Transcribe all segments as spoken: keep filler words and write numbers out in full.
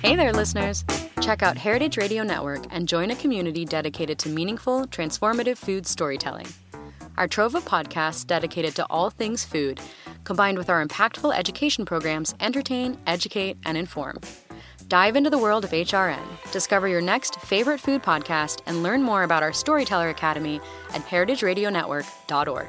Hey there, listeners. Check out Heritage Radio Network and join a community dedicated to meaningful, transformative food storytelling. Our trove of podcasts dedicated to all things food, combined with our impactful education programs, entertain, educate, and inform. Dive into the world of H R N, discover your next favorite food podcast, and learn more about our Storyteller Academy at heritage radio network dot org.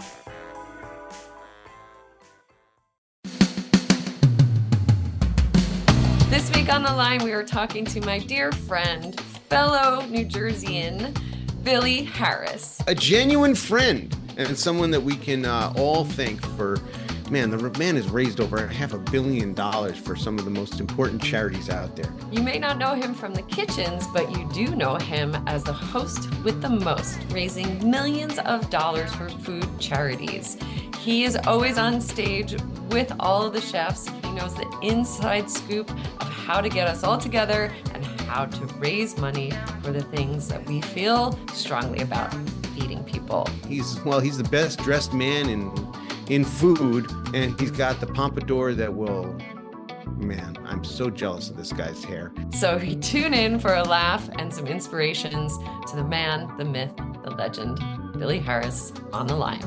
This week on The Line, we are talking to my dear friend, fellow New Jerseyan, Billy Harris. A genuine friend and someone that we can uh, all thank for, man, the man has raised over half a billion dollars for some of the most important charities out there. You may not know him from the kitchens, but you do know him as the host with the most, raising millions of dollars for food charities. He is always on stage with all of the chefs. He knows the inside scoop of how to get us all together and how to raise money for the things that we feel strongly about, feeding people. He's, well, he's the best dressed man in in food, and he's got the pompadour that will, man, I'm so jealous of this guy's hair. So tune in for a laugh and some inspirations to the man, the myth, the legend, Billy Harris on The Line.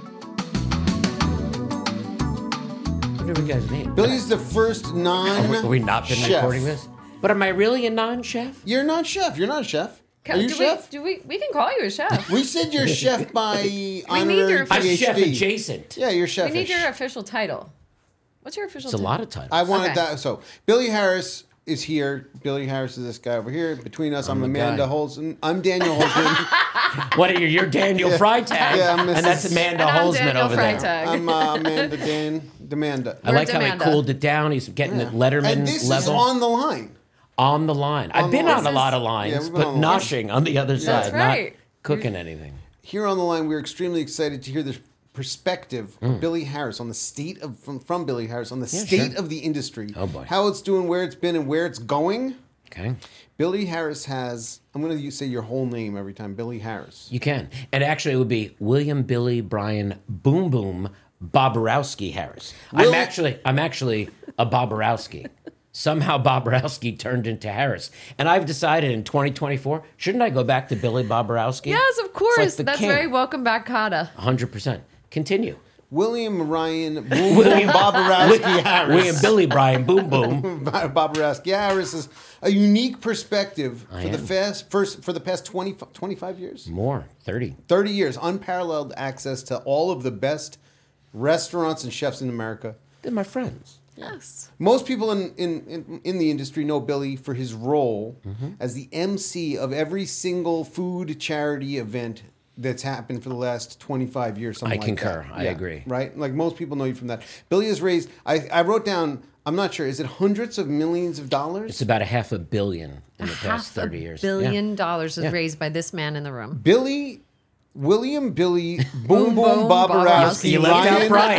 What are you guys' name? Billy's the first non Have we not been chef. recording this? But am I really a non-chef? You're not chef. You're not a chef. Are you do chef? We, do we? We can call you a chef. We said you're chef by honorary your- I'm PhD. chef adjacent. Yeah, you're We chef. need your official title. What's your official It's a title? lot of titles. I wanted Okay. that. So Billy Harris is here. Billy Harris is this guy over here. Between us, I'm, I'm the Amanda guy. Holzman. I'm Daniel Holzman. What are you? You're Daniel Freitag, Yeah, I'm and Missus that's Amanda And I'm Holzman Daniel over there. Freitag. I'm uh, Amanda Dan. Demanda. I We're like how he Demanda. cooled it down. He's getting the Letterman And this level is on the line. on the line. On I've the been line. on a This lot is- of lines, Yeah, we've been but on the line. noshing on the other side, That's right. not cooking anything. Here on the line, we're extremely excited to hear the perspective Mm. of Billy Harris on the state of from, from Billy Harris on the Yeah, state sure. of the industry. Oh, boy. How it's doing, where it's been, and where it's going. Okay, Billy Harris has. I'm going to say your whole name every time. Billy Harris. you can. And actually, it would be William Billy Brian Boom Boom Boborowski Harris. Will- I'm actually, I'm actually a Boborowski. Somehow Boborowski turned into Harris, and I've decided in twenty twenty-four, shouldn't I go back to Billy Boborowski? Yes, of course. It's like the That's king. very welcome back, Kata. one hundred percent. Continue. William Ryan Boom Boom Boborowski Harris. William Billy Brian Boom Boom. Boborowski Harris is a unique perspective I for the am. fast first for the past twenty, twenty-five years, More, thirty. thirty years, unparalleled access to all of the best restaurants and chefs in America. They're my friends. Yes. Most people in, in, in, in the industry know Billy for his role Mm-hmm. as the M C of every single food charity event that's happened for the last twenty-five years. Something I like concur. that. I agree. Right? Like most people know you from that. Billy has raised, I, I wrote down, I'm not sure, is it hundreds of millions of dollars? It's about a half a billion in the past Half thirty a years. billion Yeah. dollars is Yeah. raised by this man in the room. Billy, William Billy, Boom Boom Boom Boborowski, You left out Ryan Brian.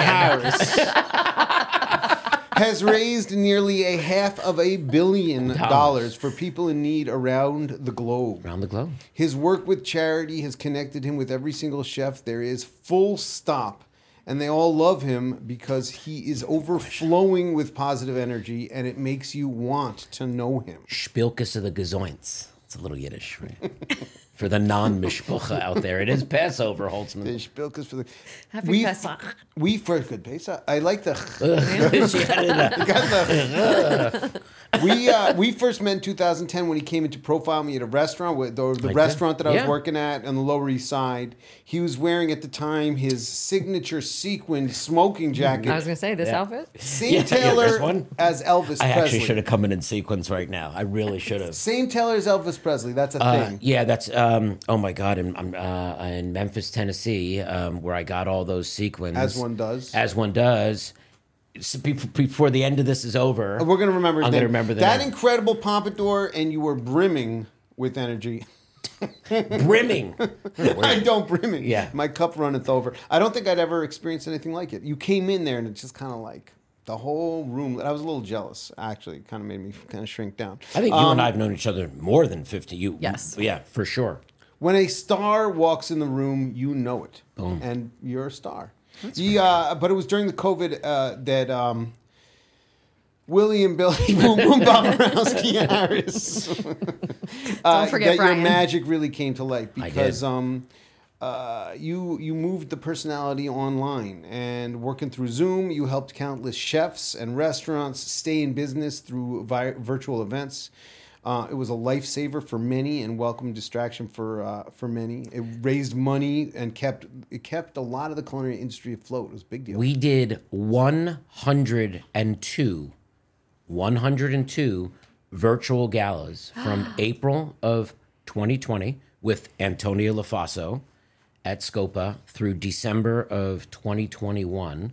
Harris has raised nearly a half of a billion Dollars. dollars for people in need around the globe. Around the globe. His work with charity has connected him with every single chef there is, full stop. And they all love him because he is overflowing with positive energy, and it makes you want to know him. Spilkes of the Gezoints. It's a little Yiddish, right? For the non-mishpucha out there. It is Passover, Holtzman. The Spilkes for the Happy we, Pesach. We first good Pesach. I like the. She added a- got the we uh, we first met in two thousand ten when he came in to profile me at a restaurant, with the, the Like restaurant that? that I was Yeah. working at on the Lower East Side. He was wearing at the time his signature sequined smoking jacket. I was going to say, this Yeah. outfit? Same Yeah, yeah, tailor this one. as Elvis I Presley. actually should have come in in sequence right now. I really should have. Same tailor as Elvis Presley. That's a Uh, thing. yeah, that's um, oh my god, in, um, uh, in Memphis, Tennessee, um, where I got all those sequins. As one does. As one does. S- be- Before the end of this is over, We're gonna remember. His I'm name. gonna remember the that name. incredible pompadour, and you were brimming with energy. brimming. I don't brimming. Yeah. My cup runneth over. I don't think I'd ever experienced anything like it. You came in there and it's just kind of like the whole room. I was a little jealous, actually. It kind of made me kind of shrink down. I think you Um, and I have known each other more than fifty. You, Yes. yeah, for sure. When a star walks in the room, you know it. Boom. And you're a star. The, uh, but it was during the COVID uh, that um, William Billy Boom Boom Boborowski Harris. uh, Don't forget that Brian. your magic really came to light I because did. um, uh, you you moved the personality online and working through Zoom. You helped countless chefs and restaurants stay in business through vi- virtual events. Uh, it was a lifesaver for many and welcome distraction for uh, for many. It raised money and kept it kept a lot of the culinary industry afloat. It was a big deal. We did one hundred two, one hundred two virtual galas from April of twenty twenty with Antonia Lafaso at Scopa through December of twenty twenty-one.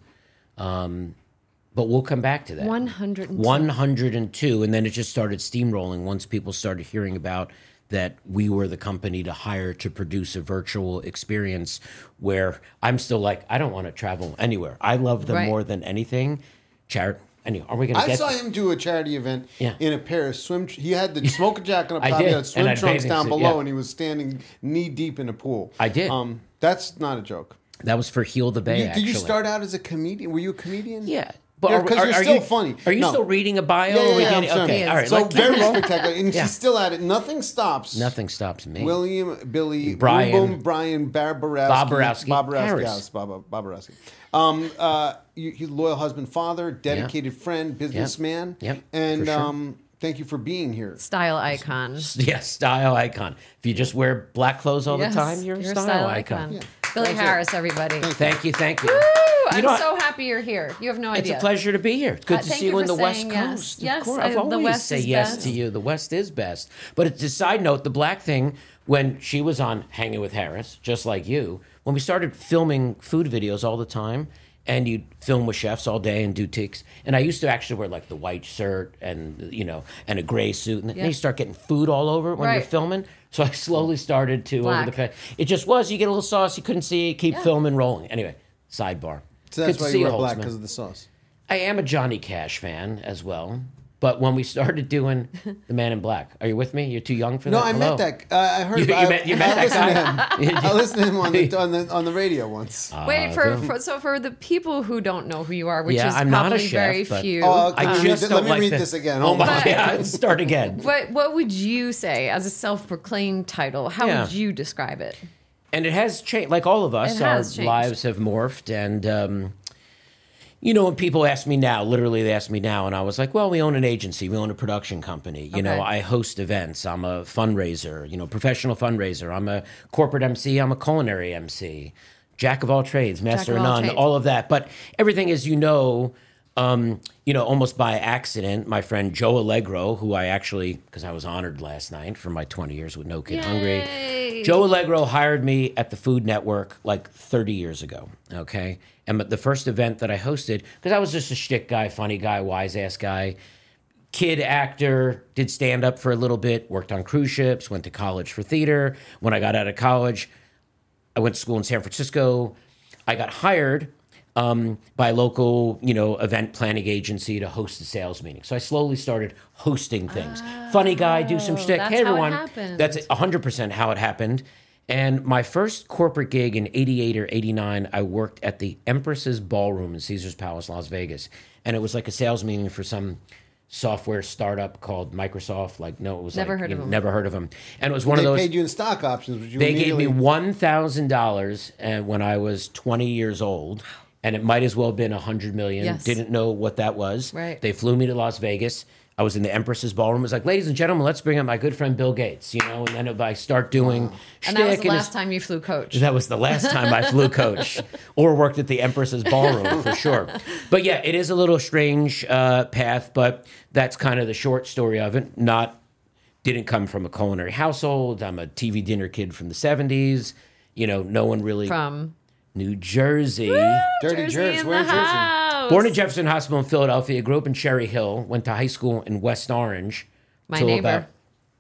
Um, but we'll come back to that. one hundred two. one hundred two, and then it just started steamrolling once people started hearing about that we were the company to hire to produce a virtual experience where I'm still like, I don't want to travel anywhere. I love them Right. more than anything. Charity. Anyway, are we going to I get saw him do a charity event Yeah. in a pair of swim. He had the smoker jacket up I top. He did, had swim and I had trunks bathing down suit, below, yeah. and he was standing knee deep in a pool. I did. Um, that's not a joke. That was for Heal the Bay, You- actually. did you start out as a comedian? Were you a comedian? Yeah. But Yeah, are- 'cause are- you're are still you- funny. Are you No. still reading a bio? Yeah, Are yeah, we yeah, getting- I'm sorry. okay, all right. So like, very spectacular, and Yeah. she's still at it. Nothing stops. Nothing stops me. William, Billy, Brian. Boom Boom, Brian Barbarowski, Boborowski Boborowski, Harris. Harris, Bob- Boborowski. Um, uh, you, he's a loyal husband, father, dedicated friend, businessman, Yep, and for sure. um, thank you for being here. Style icon. Yeah, style icon. If you just wear black clothes all Yes, the time, you're, a style, icon. Billy That's it. Harris, everybody. Thank you, thank you. Woo! You I'm know, so happy you're here. You have no It's idea. a pleasure to be here. It's good Uh, to thank see you you in for the West saying yes. Coast. Yes, of course. I- I've the always West say is yes best. to you. The West is best. But it's a side note, the black thing, when she was on Hanging with Harris, just like you, when we started filming food videos all the time, and you'd film with chefs all day and do ticks. And I used to actually wear like the white shirt and, you know, and a gray suit. And then Yeah. you start getting food all over it when you're Right. filming. So I slowly started to Black. over the fa- It just was, you get a little sauce, you couldn't see it, keep Yeah. filming, rolling. Anyway, sidebar. So that's Good to why see you wear Holtzman. black because of the sauce. I am a Johnny Cash fan as well. But when we started doing The Man in Black, are you with me? You're too young for No, that? I Hello? met that. Uh, I heard. You- about, you met- you I, met I that listened guy? To him. I listened to him on the on the on the radio once. Wait Uh, for, the- for so for the people who don't know who you are, which Yeah, is I'm not a probably chef, very but- few. Oh, okay. I Let me just read- don't let me like read the- this again. Oh Hold my on. yeah, start again. What what would you say as a self-proclaimed title? How Yeah. would you describe it? And it has changed. Like all of us, It our has changed. lives have morphed. And, um, you know, when people ask me now, literally they ask me now, and I was like, well, we own an agency. We own a production company. You know, Okay. I host events. I'm a fundraiser, you know, professional fundraiser. I'm a corporate M C. I'm a culinary M C. Jack of all trades, master of of all none, trades. all of that. But everything, as you know, um, you know, almost by accident, my friend Joe Allegro, who I actually, because I was honored last night for my twenty years with No Kid Hungry. Yay. Joe Allegro hired me at the Food Network like thirty years ago, okay? And the first event that I hosted, because I was just a shtick guy, funny guy, wise-ass guy, kid actor, did stand-up for a little bit, worked on cruise ships, went to college for theater. When I got out of college, I went to school in San Francisco. I got hired um, by a local, you know, event planning agency to host a sales meeting. So I slowly started hosting things. Funny guy, do some shtick. that's Hey, how it everyone. happened. That's one hundred percent how it happened. And my first corporate gig in eighty-eight or eighty-nine, I worked at the Empress's Ballroom in Caesars Palace, Las Vegas. And it was like a sales meeting for some software startup called Microsoft. Like, no, it was Never like, heard you of know, them. Never heard of them. And it was one They of those. paid you in stock options, which you They gave me immediately- one thousand dollars when I was twenty years old, and it might as well have been one hundred million dollars. Yes. Didn't know what that was. Right. They flew me to Las Vegas. I was in the Empress's Ballroom. It was like, ladies and gentlemen, let's bring up my good friend Bill Gates, you know, and then if I start doing And that was shtick the and last it's- time you flew coach. that was the last time I flew coach or worked at the Empress's Ballroom for sure. But yeah, it is a little strange uh, path, but that's kind of the short story of it. Not didn't come from a culinary household. I'm a T V dinner kid from the seventies. You know, no one really From New Jersey. Dirty Jersey. in Where the in Jersey? house. Born at Jefferson Hospital in Philadelphia, grew up in Cherry Hill, went to high school in West Orange. My till neighbor. about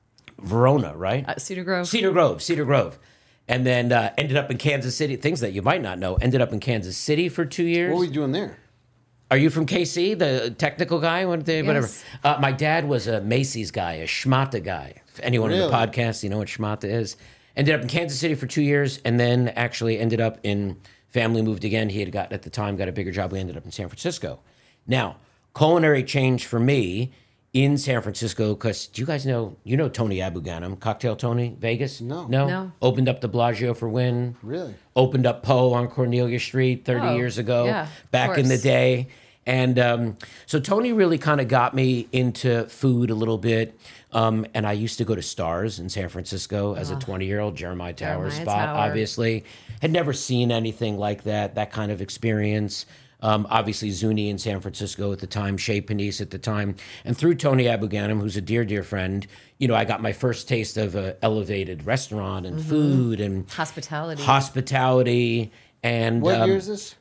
Verona, right? Uh, Cedar Grove. Cedar Grove, Cedar Grove. And then uh, ended up in Kansas City. Things that you might not know. Ended up in Kansas City for two years. What were you doing there? Are you from K C, the technical guy? What they, Whatever. Yes. Uh, my dad was a Macy's guy, a Schmata guy. If anyone in Really? the podcast, you know what Schmata is. Ended up in Kansas City for two years, and then actually ended up in, family moved again. He had got, at the time, got a bigger job. We ended up in San Francisco. Now, culinary change for me in San Francisco, because do you guys know, you know Tony Abuganim, Cocktail Tony, Vegas? No. No? No. Opened up the Bellagio for Wynn. Really? Opened up Poe on Cornelia Street thirty Oh, years ago, yeah, of back in the course. day. And um, so Tony really kind of got me into food a little bit. Um, and I used to go to Stars in San Francisco as a twenty-year-old, Jeremiah Tower Jeremiah spot, Tower. obviously. Had never seen anything like that, that kind of experience. Um, obviously, Zuni in San Francisco at the time, Chez Panisse at the time. And through Tony Abuganim, who's a dear, dear friend, you know, I got my first taste of an elevated restaurant and food and Hospitality. hospitality. And What um, year is this?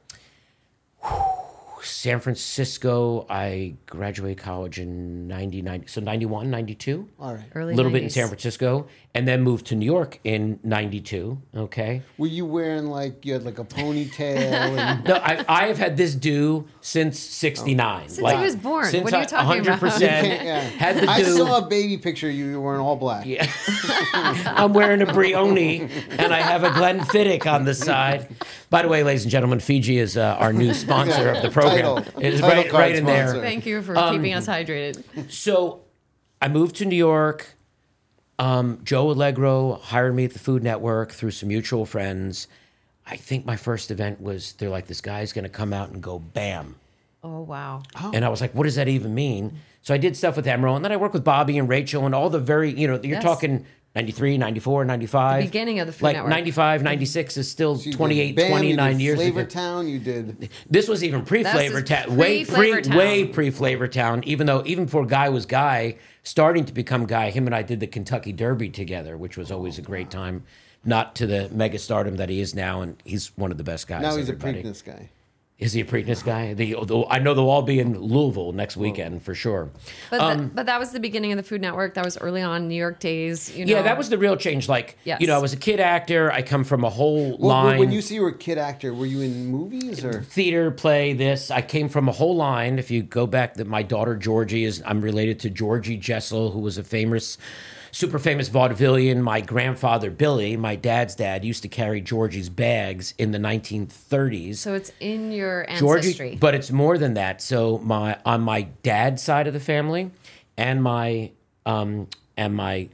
San Francisco, I graduated college in ninety-nine, so ninety-one, ninety-two. All right. Early A little bit in nineties. San Francisco, and then moved to New York in ninety-two, okay? Were you wearing like, you had like a ponytail? And, No, I, I have had this do since sixty-nine. Since he was born. Since What are you I- talking about? one hundred percent yeah. had the I do. saw a baby picture of you, you were in all black. Yeah. I'm wearing a Brioni, and I have a Glenfiddich on the side. By the way, ladies and gentlemen, Fiji is uh, our new sponsor of the program. Title. It's Title right, card right in there. sponsor. Thank you for Um, keeping us hydrated. So I moved to New York. Um, Joe Allegro hired me at the Food Network through some mutual friends. I think my first event was, they're like, this guy's going to come out and go bam. Oh, wow. And I was like, what does that even mean? So I did stuff with Emerald, and then I worked with Bobby and Rachel and all the very, you know, you're Yes. talking ninety-three, ninety-four, ninety-five. The beginning of the Food like Network. ninety-five, ninety-six is still So you did twenty-eight, Bam, you twenty-nine did years Flavor ago. Town, you did. This was even pre-Flavor This is Town, way pre-Flavor pre, Town. way pre-Flavor Town. Even though, even before Guy was Guy, starting to become Guy, him and I did the Kentucky Derby together, which was always a great time. Not to the mega stardom that he is now, and he's one of the best guys. Now he's everybody. a Preakness guy. Is he a Preakness guy? The, the, I know they'll all be in Louisville next weekend for sure. But, Um, th- but that was the beginning of the Food Network. That was early on, New York days. You know. Yeah, that was the real change. Like, Yes. you know, I was a kid actor. I come from a whole Well, line. when you say you were a kid actor, were you in movies or? Theater, play, this. I came from a whole line. If you go back, that my daughter Georgie is, I'm related to Georgie Jessel, who was a famous, super famous vaudevillian. My grandfather, Billy, my dad's dad, used to carry Georgie's bags in the nineteen thirties. So it's in your Georgie, ancestry. but it's more than that. So my on my dad's side of the family, and my um and my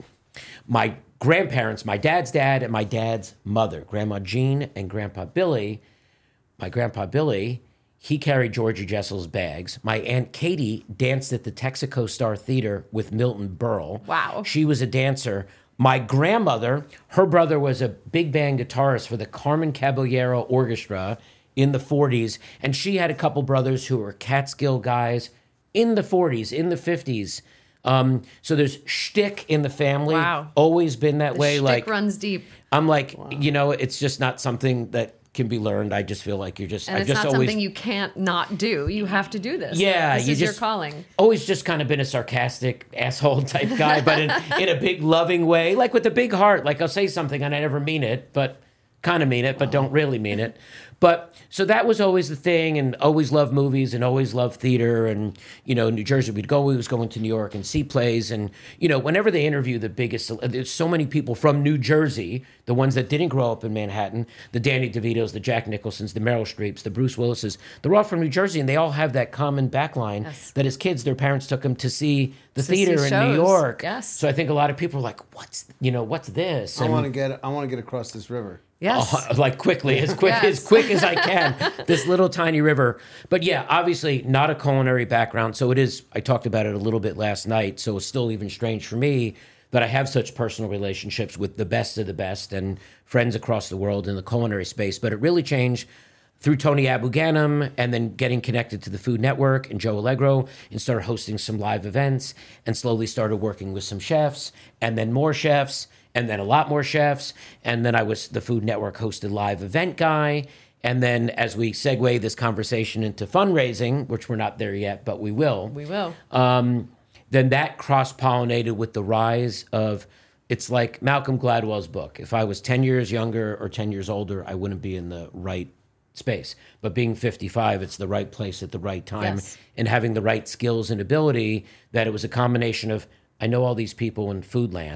my grandparents, my dad's dad and my dad's mother, Grandma Jean and Grandpa Billy. My grandpa Billy, he carried Georgie Jessel's bags. My Aunt Katie danced at the Texaco Star Theater with Milton Berle. Wow. She was a dancer. My grandmother, her brother was a big band guitarist for the Carmen Caballero Orchestra in the forties. And she had a couple brothers who were Catskill guys in the forties, in the fifties. Um, so there's shtick in the family. Wow. Always been that The way. shtick Like runs deep. I'm like, you know, it's just not something that can be learned. I just feel like you're just, And I've it's just not always, something you can't not do. You have to do this. yeah, This you is just your calling. always just kind of been a sarcastic asshole type guy, but in, in a big loving way, like with a big heart. Like I'll say something and I never mean it, but kind of mean it, but don't really mean it. But so that was always the thing, and always loved movies and always loved theater. And, you know, New Jersey, we'd go, we was going to New York and see plays. And, you know, whenever they interview the biggest, there's so many people from New Jersey, the ones that didn't grow up in Manhattan, the Danny DeVitos, the Jack Nicholsons, the Meryl Streeps, the Bruce Willises, they're all from New Jersey, and they all have that common backline Yes. that as kids, their parents took them to see the To see theater in New shows. York. Yes. So I think a lot of people are like, what's, you know, what's this? I And- want to get. I want to get across this river. Yes. uh, like quickly, as quick Yes. as quick as I can. This little tiny river, but yeah, obviously not a culinary background. So it is. I talked about it a little bit last night. So it's still even strange for me that I have such personal relationships with the best of the best and friends across the world in the culinary space. But it really changed through Tony Abuganim, and then getting connected to the Food Network and Joe Allegro, and started hosting some live events, and slowly started working with some chefs, and then more chefs, and then a lot more chefs. And then I was the Food Network hosted live event guy. And then as we segue this conversation into fundraising, which we're not there yet, but we will, We will. um, then that cross-pollinated with the rise of, it's like Malcolm Gladwell's book. If I was ten years younger or ten years older, I wouldn't be in the right space. But being fifty-five, it's the right place at the right time, Yes. and having the right skills and ability, that it was a combination of, I know all these people in Foodland,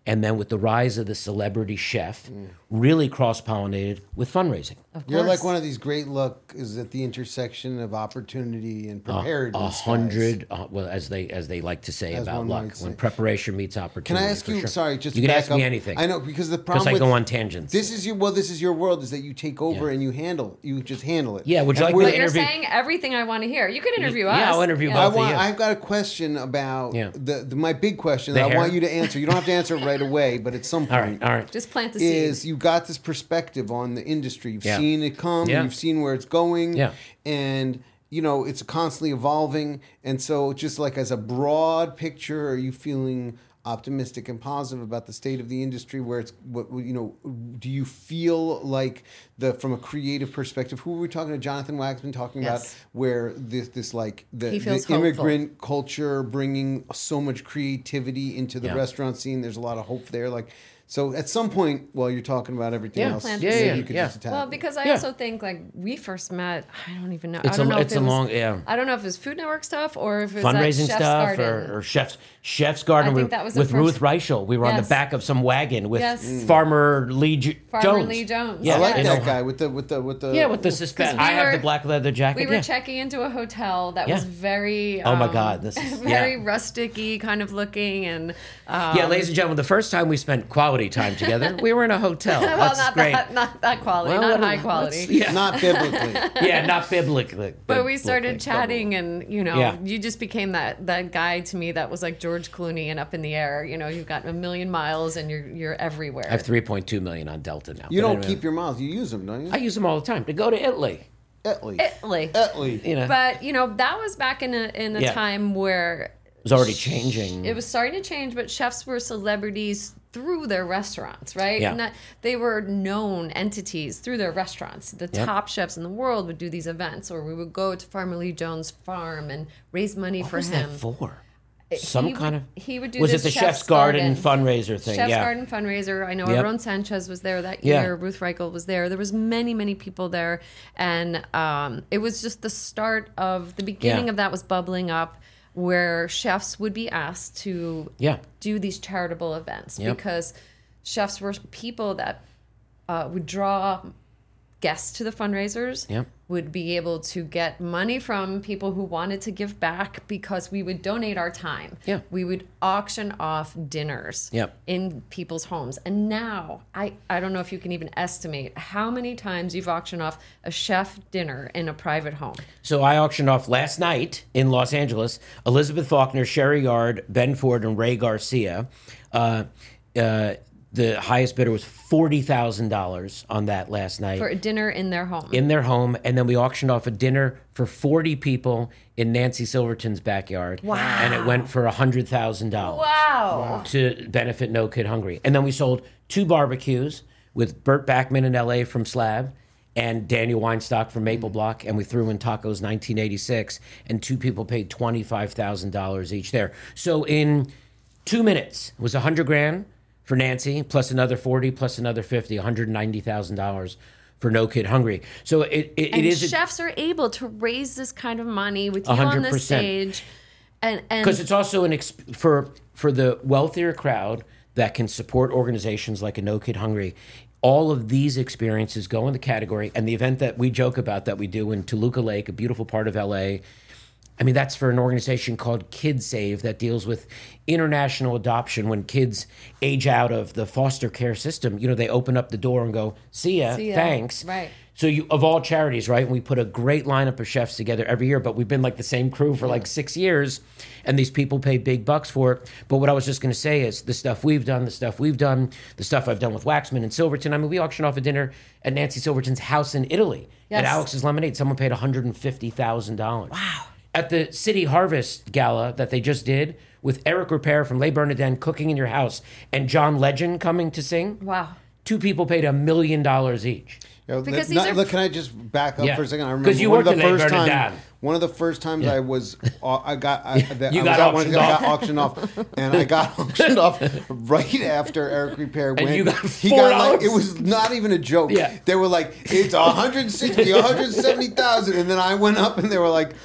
and then with the rise of the celebrity chef, really cross-pollinated with fundraising. You're like one of these great luck is at the intersection of opportunity and preparedness. A guys. hundred, uh, well, as they as they like to say As about one luck, might when say. preparation meets Can opportunity. I ask for you? sure. Sorry, just you to can back ask up. me anything. I know because the because problem I with go on tangents. this is your well, this is your world is that you take over Yeah. and you handle, you just handle it. Yeah, would you And like we're- me But you're interview- saying everything I want to hear. You can interview us. Yeah, I'll interview I both of want. you. I've got a question about Yeah. the, the my big question The that I hair? want you to answer. You don't have to answer it right away, but at some all point, right, all right. Just plant the seed. is you got this perspective on the industry. You've Yeah. seen it come. Yeah. You've seen where it's going. Yeah. And you know it's constantly evolving. And so, just like as a broad picture, are you feeling optimistic and positive about the state of the industry? Where it's what you know? Do you feel like the from a creative perspective? Who were we talking to? Jonathan Waxman talking Yes. about where this this like the, He the feels hopeful. immigrant culture bringing so much creativity into the Yeah. restaurant scene. There's a lot of hope there. Like, so at some point, while you're talking about everything Yeah. else, Plant Yeah, the maybe yeah, you could yeah. just attack. Well, it. because I Yeah. also think like we first met. I don't even know. It's I don't a- know it's if it a was, long- yeah. I don't know if it was Food Network stuff or if it was Fundraising at Chef's stuff Garden. or, or chef's chef's garden I think with, that was the with Ruth first- Reichel. We were on Yes. the back of some wagon with Yes. Mm. Farmer Lee J- Farmer Jones. Lee Jones. Yeah, I like in that Ohio. guy with the with the with the Yeah, with the suspense. we I have were- the black leather jacket. We were yeah. checking into a hotel that Yeah. was very Oh my um, God, this is- very yeah. rustic-y kind of looking and um, Yeah, ladies and gentlemen, the first time we spent quality time together, we were in a hotel. well, That's not great. that not that quality, Well, not what- high quality. let's- Yeah. not biblically. yeah, not biblically. But we started biblically. chatting, and you know, Yeah. you just became that that guy to me that was like George Clooney and up in the air. You know, you've got a million miles, and you're you're everywhere. I have three point two million on Delta now. You but don't anyway. keep your miles. You use them, don't you? I use them all the time to go to Italy. Italy. Italy. Italy. You know, But you know, that was back in a in a Yeah. time where it was already changing. it was starting to change, but chefs were celebrities through their restaurants, right? Yeah. And that they were known entities through their restaurants. The Yep. top chefs in the world would do these events, or we would go to Farmer Lee Jones' farm and raise money what for was him. that for? Some He kind would- of. he would do Was this it the Chef's Chef's Garden, Garden. fundraiser thing? Chef's yeah. Garden fundraiser. I know Yep. Aaron Sanchez was there that Yeah. year. Ruth Reichel was there. There was many, many people there, and um, it was just the start of the beginning Yeah. of that was bubbling up, where chefs would be asked to Yeah. do these charitable events Yep. because chefs were people that uh, would draw guests to the fundraisers, Yep. would be able to get money from people who wanted to give back because we would donate our time. Yeah. We would auction off dinners Yep. in people's homes. And now, I, I don't know if you can even estimate how many times you've auctioned off a chef dinner in a private home. So I auctioned off last night in Los Angeles Elizabeth Faulkner, Sherry Yard, Ben Ford, and Ray Garcia. Uh, uh, the highest bidder was forty thousand dollars on that last night. For a dinner in their home. in their home, and then we auctioned off a dinner for forty people in Nancy Silverton's backyard. Wow. And it went for one hundred thousand dollars wow. to benefit No Kid Hungry. And then we sold two barbecues with Burt Backman in L A from Slab and Daniel Weinstock from Maple Block, and we threw in Tacos nineteen eighty-six, and two people paid twenty-five thousand dollars each there. So in two minutes, it was one hundred grand for Nancy, plus another forty, plus another fifty, one hundred ninety thousand dollars for No Kid Hungry. So it, it, And it is... chefs are able to raise this kind of money with you one hundred on the percent. stage. And, and Because it's also an exp- for for the wealthier crowd that can support organizations like a No Kid Hungry. All of these experiences go in the category, and the event that we joke about that we do in Toluca Lake, a beautiful part of L A. I mean, that's for an organization called KidSave that deals with international adoption. When kids age out of the foster care system, you know, they open up the door and go, "See ya, See ya." thanks." Right. So you, of all charities, right? We put a great lineup of chefs together every year, but we've been like the same crew for like six years, and these people pay big bucks for it. But what I was just going to say is the stuff we've done, the stuff we've done, the stuff I've done with Waxman and Silverton. I mean, we auctioned off a dinner at Nancy Silverton's house in Italy at Yes. Alex's Lemonade. Someone paid one hundred fifty thousand dollars. Wow. At the City Harvest Gala that they just did with Eric Repair from Les Bernardin cooking in your house and John Legend coming to sing, wow. two people paid a million dollars each. You know, Because th- these not- are- look, can I just back up Yeah. for a second? I remember 'Cause you one of worked the at Les first time. Bernardin. One of the first times I was, uh, I got, I, that, You I got was auctioned at one, I got off. auctioned off, and I got auctioned off right after Eric Repair went. you got he got like four dollars? it was not even a joke. Yeah. They were like, it's one hundred sixty, one hundred seventy thousand, and then I went up and they were like,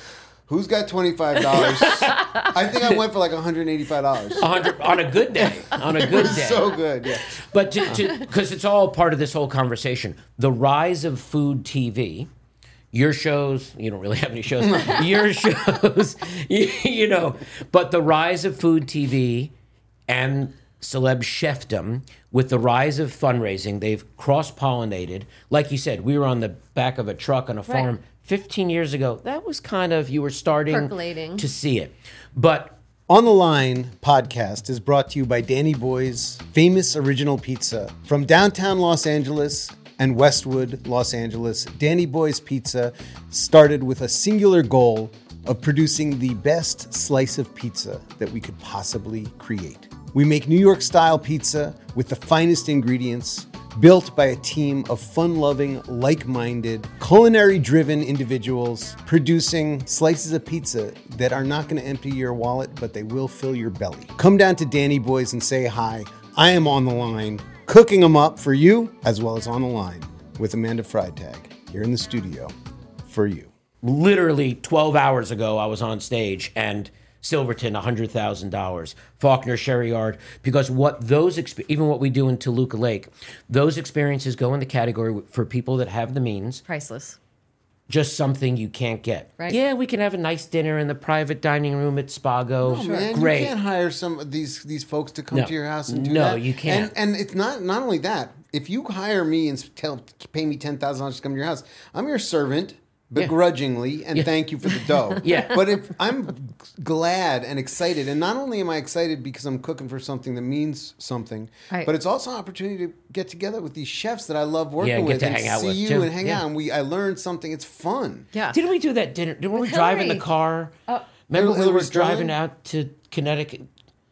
Who's got twenty-five dollars? I think I went for like one hundred eighty-five dollars. one hundred on a good day. On a good day. So good, yeah. But because it's all part of this whole conversation, the rise of food T V, your shows, you don't really have any shows, your shows, you, you know, but the rise of food T V and celeb chefdom, with the rise of fundraising, they've cross-pollinated. Like you said, we were on the back of a truck on a farm Right. fifteen years ago. That was kind of, you were starting Percolating. to see it. But On the Line podcast is brought to you by Danny Boy's famous original pizza. From downtown Los Angeles and Westwood, Los Angeles, Danny Boy's Pizza started with a singular goal of producing the best slice of pizza that we could possibly create. We make New York-style pizza with the finest ingredients, built by a team of fun-loving, like-minded, culinary-driven individuals producing slices of pizza that are not going to empty your wallet, but they will fill your belly. Come down to Danny Boy's and say hi. I am on the line, cooking them up for you, as well as on the line with Amanda Freitag here in the studio for you. literally twelve hours ago, I was on stage and Silverton, one hundred thousand dollars. Faulkner, Sherry Yard, because what those, exp- even what we do in Toluca Lake, those experiences go in the category for people that have the means, Priceless. just something you can't get. Right. Yeah, we can have a nice dinner in the private dining room at Spago. Oh, man, Great. you can't hire some of these these folks to come No. to your house and do No, that. you can't. And, and it's not not only that. If you hire me and tell pay me ten thousand dollars to come to your house, I'm your servant begrudgingly, and Yeah. thank you for the dough. Yeah. But if I'm glad and excited, and not only am I excited because I'm cooking for something that means something, Right. but it's also an opportunity to get together with these chefs that I love working Yeah, get with to and hang out see with, you too. and hang Yeah. out. And we I learned something. It's fun. Yeah. Didn't we do that dinner? Didn't we With drive in the Hillary. car? Oh. Remember we Hillary were was driving driving? out to Connecticut?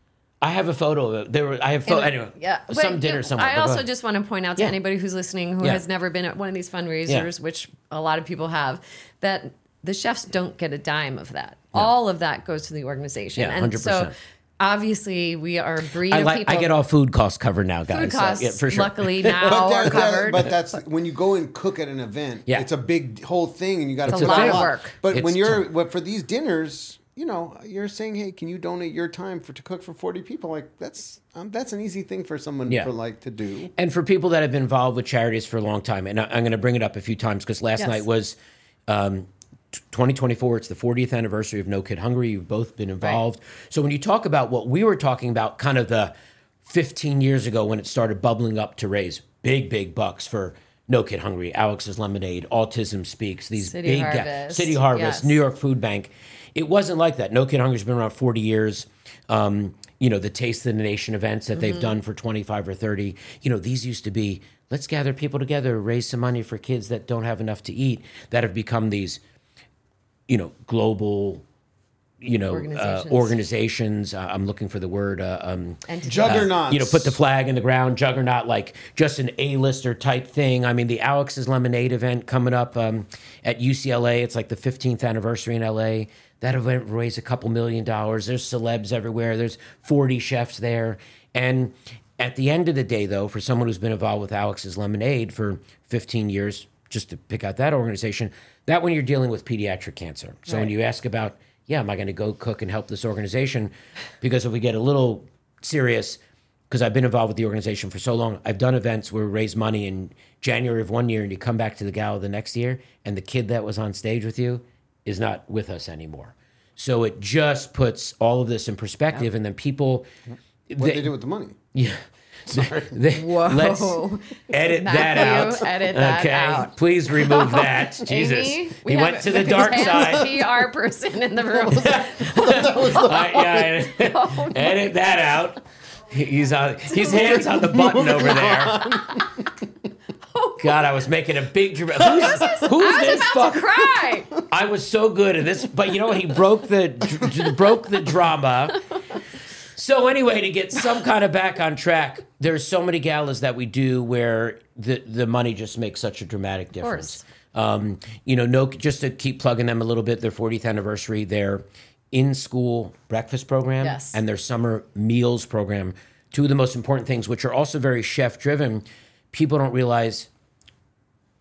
I have a photo of it. There were, I have photo, And- anyway, yeah. some But, dinner yeah, somewhere. I but go also ahead. just want to point out to Yeah. anybody who's listening who Yeah. has never been at one of these fundraisers, Yeah. which a lot of people have, that the chefs don't get a dime of that. All of that goes to the organization. Yeah, and one hundred percent. so obviously we are a breed I, of like, people. I get all food costs covered now, guys. food so, costs, yeah, for sure. luckily now But, are that, that- covered. but that's when you go and cook at an event. Yeah. It's a big whole thing, and you got to It's put a lot a of lot. work. But It's when you're, tough. but for these dinners, you know, you're saying, hey, can you donate your time for to cook for forty people? Like that's um, that's an easy thing for someone Yeah. for like to do. And for people that have been involved with charities for a long time, and I, I'm going to bring it up a few times because last Yes. night was um, t- twenty twenty-four. It's the fortieth anniversary of No Kid Hungry. You've both been involved. So when you talk about what we were talking about, kind of the fifteen years ago when it started bubbling up to raise big, big bucks for No Kid Hungry, Alex's Lemonade, Autism Speaks, these City big ga- Harvest. City Harvest, Yes. New York Food Bank. It wasn't like that. No Kid Hungry's been around forty years. Um, you know, the Taste of the Nation events that they've done for twenty-five or thirty. You know, these used to be, let's gather people together, raise some money for kids that don't have enough to eat, that have become these, you know, global, you know, Organizations. uh, organizations. Uh, I'm looking for the word. Uh, um, Entities. Juggernauts. you know, put the flag in the ground, juggernaut, like just an A-lister type thing. I mean, the Alex's Lemonade event coming up um, at U C L A. It's like the fifteenth anniversary in L A. That event raised a couple million dollars. There's celebs everywhere. There's forty chefs there. And at the end of the day, though, for someone who's been involved with Alex's Lemonade for fifteen years, just to pick out that organization, that when you're dealing with pediatric cancer. So when Right. you ask about, yeah, am I going to go cook and help this organization? Because if we get a little serious, because I've been involved with the organization for so long, I've done events where we raise money in January of one year and you come back to the gala the next year and the kid that was on stage with you is not with us anymore. So it just puts all of this in perspective, and then people... What they- they do with the money? yeah. Sorry. They- Whoa. Let's edit that Matthew, out. edit that okay. out. Please remove that. Jesus. Amy, he have went to the dark Pam's side. P R person in the room. Uh, yeah, edit, edit that out. He's on. His hands on the button over there. God, I was making a big. Dra- who's who's I this was fuck? about to cry. I was so good at this, but you know what? He broke the dr- broke the drama. So anyway, to get some kind of back on track, there's so many galas that we do where the the money just makes such a dramatic difference. Um, you know, no, just to keep plugging them a little bit, their fortieth anniversary, their in-school breakfast program, Yes. and their summer meals program, two of the most important things, which are also very chef-driven. People don't realize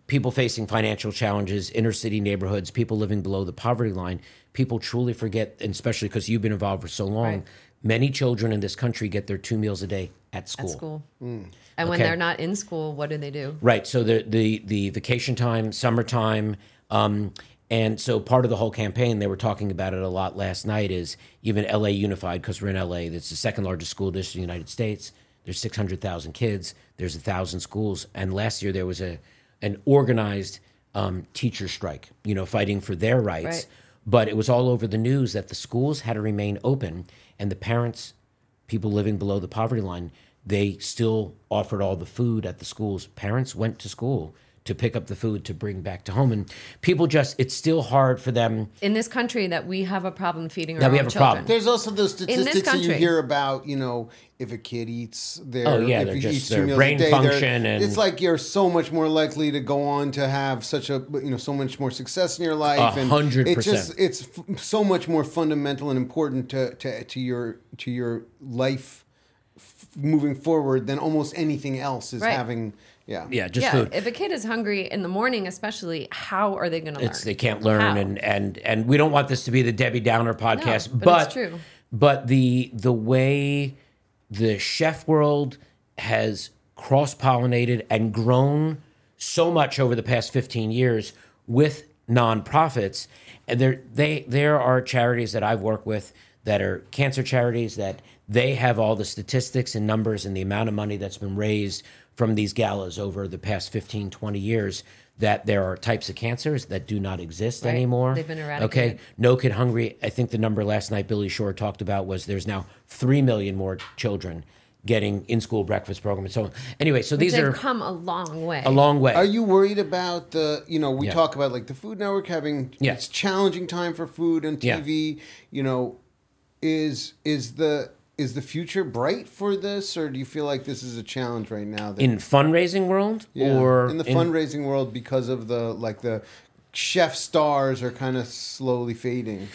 people facing financial challenges, inner city neighborhoods, people living below the poverty line, people truly forget, and especially because you've been involved for so long, Right. many children in this country get their two meals a day at school. At school. And when Okay. they're not in school, what do they do? Right. So the the the vacation time, summertime, um, and so part of the whole campaign, they were talking about it a lot last night, is even L A Unified, because we're in L A, it's the second largest school district in the United States. There's six hundred thousand kids. There's a thousand schools, and last year there was a an organized um, teacher strike, you know, fighting for their rights. Right. But it was all over the news that the schools had to remain open, and the parents, people living below the poverty line, they still offered all the food at the schools. Parents went to school to pick up the food to bring back to home. And people just, it's still hard for them. In this country that we have a problem feeding our That own we have a children. problem. There's also those this statistics that you country. hear about, you know, if a kid eats their, Oh, yeah, if they're he just- eats two their meals brain a day, they're- function and- it's like you're so much more likely to go on to have such a, you know, so much more success in your life. A and hundred It's just, percent. it's f- so much more fundamental and important to, to, to your, to your life f- moving forward than almost anything else is Right. having, yeah. Yeah, just yeah, food. if a kid is hungry in the morning, especially, how are they going to learn? It's they can't learn, How? and and and we don't want this to be the Debbie Downer podcast, but but it's true. but the the way the chef world has cross pollinated and grown so much over the past fifteen years with nonprofits, and there they there are charities that I've worked with that are cancer charities that they have all the statistics and numbers and the amount of money that's been raised from these galas over the past fifteen, twenty years, that there are types of cancers that do not exist Right. anymore. They've been Okay. eradicated. No Kid Hungry. I think the number last night Billy Shore talked about was there's now three million more children getting in-school breakfast program and so on. Anyway, so these They've are come a long way. a long way. Are you worried about the, you know, we Yeah. talk about like the Food Network having Yeah. it's challenging time for food and T V, you know, is is the is the future bright for this, or do you feel like this is a challenge right now? That, in fundraising world yeah, or in the fundraising world because of the like the chef stars are kind of slowly fading.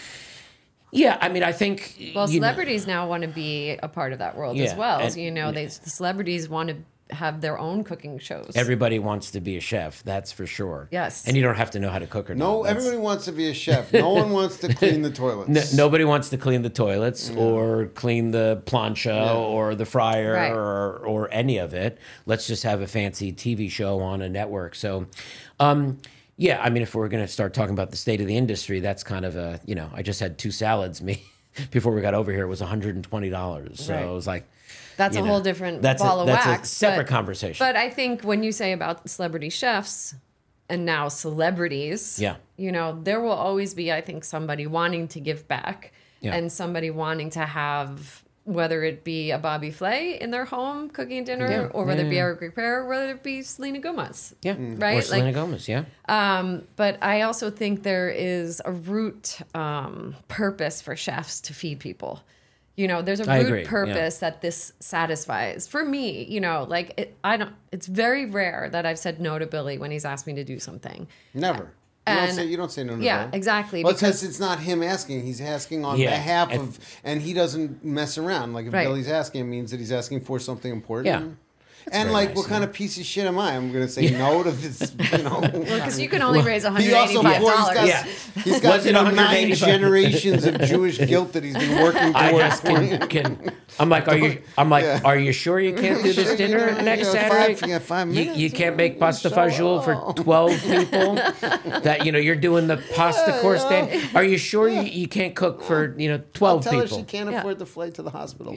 Yeah, I mean, I think Well, you know- celebrities now want to be a part of that world Yeah, as well. and- So, you know, they, the celebrities want to have their own cooking shows. everybody wants to be a chef, that's for sure. Yes. And you don't have to know how to cook or No, not. That's- everybody wants to be a chef. No one wants to clean the toilets. No, nobody wants to clean the toilets or clean the plancha or the fryer Right. or or any of it. Let's just have a fancy T V show on a network. So, um, yeah, I mean, if we're going to start talking about the state of the industry, that's kind of a, you know, I just had two salads. Me before we got over here, it was one hundred twenty dollars. So Right. it was like, That's you a know, whole different that's ball a, of that's wax. a separate but- conversation. But I think when you say about celebrity chefs and now celebrities, Yeah. you know, there will always be, I think, somebody wanting to give back Yeah. and somebody wanting to have, whether it be a Bobby Flay in their home cooking dinner, Yeah. or whether Yeah, it be yeah. Eric Ripper, or whether it be Selena Gomez. yeah, Right? or Selena Like- Gomez, yeah. Um, but I also think there is a root um, purpose for chefs to feed people. You know, there's a I root agree, yeah. purpose that this satisfies. For me, you know, like it, I don't. It's very rare that I've said no to Billy when he's asked me to do something. Never. You don't And- say you don't say no to Yeah, that. exactly, Well, because- because it's not him asking; he's asking on Yeah, behalf and- of, and he doesn't mess around. Like if Right. Billy's asking, it means that he's asking for something important. Yeah. And very like, nice, what kind of piece of shit am I? I'm going to say no to this. You know, Because you can only raise one he hundred also eighty-five before he's dollars. got, Yeah. he's got Was you it know, nine one hundred eighty-five? generations of Jewish guilt that he's been working I towards. just can, can. I'm like, are you? I'm like, Yeah. are you sure you can't do this Sure, you dinner know, next you know, Saturday? five- yeah, five You- minutes, You, you can't know, make pasta so- fagioli for twelve people. That you know, you're doing the pasta course day. Are you sure you, you can't cook for you know I'll twelve tell her people? she can't Yeah. afford the flight to the hospital.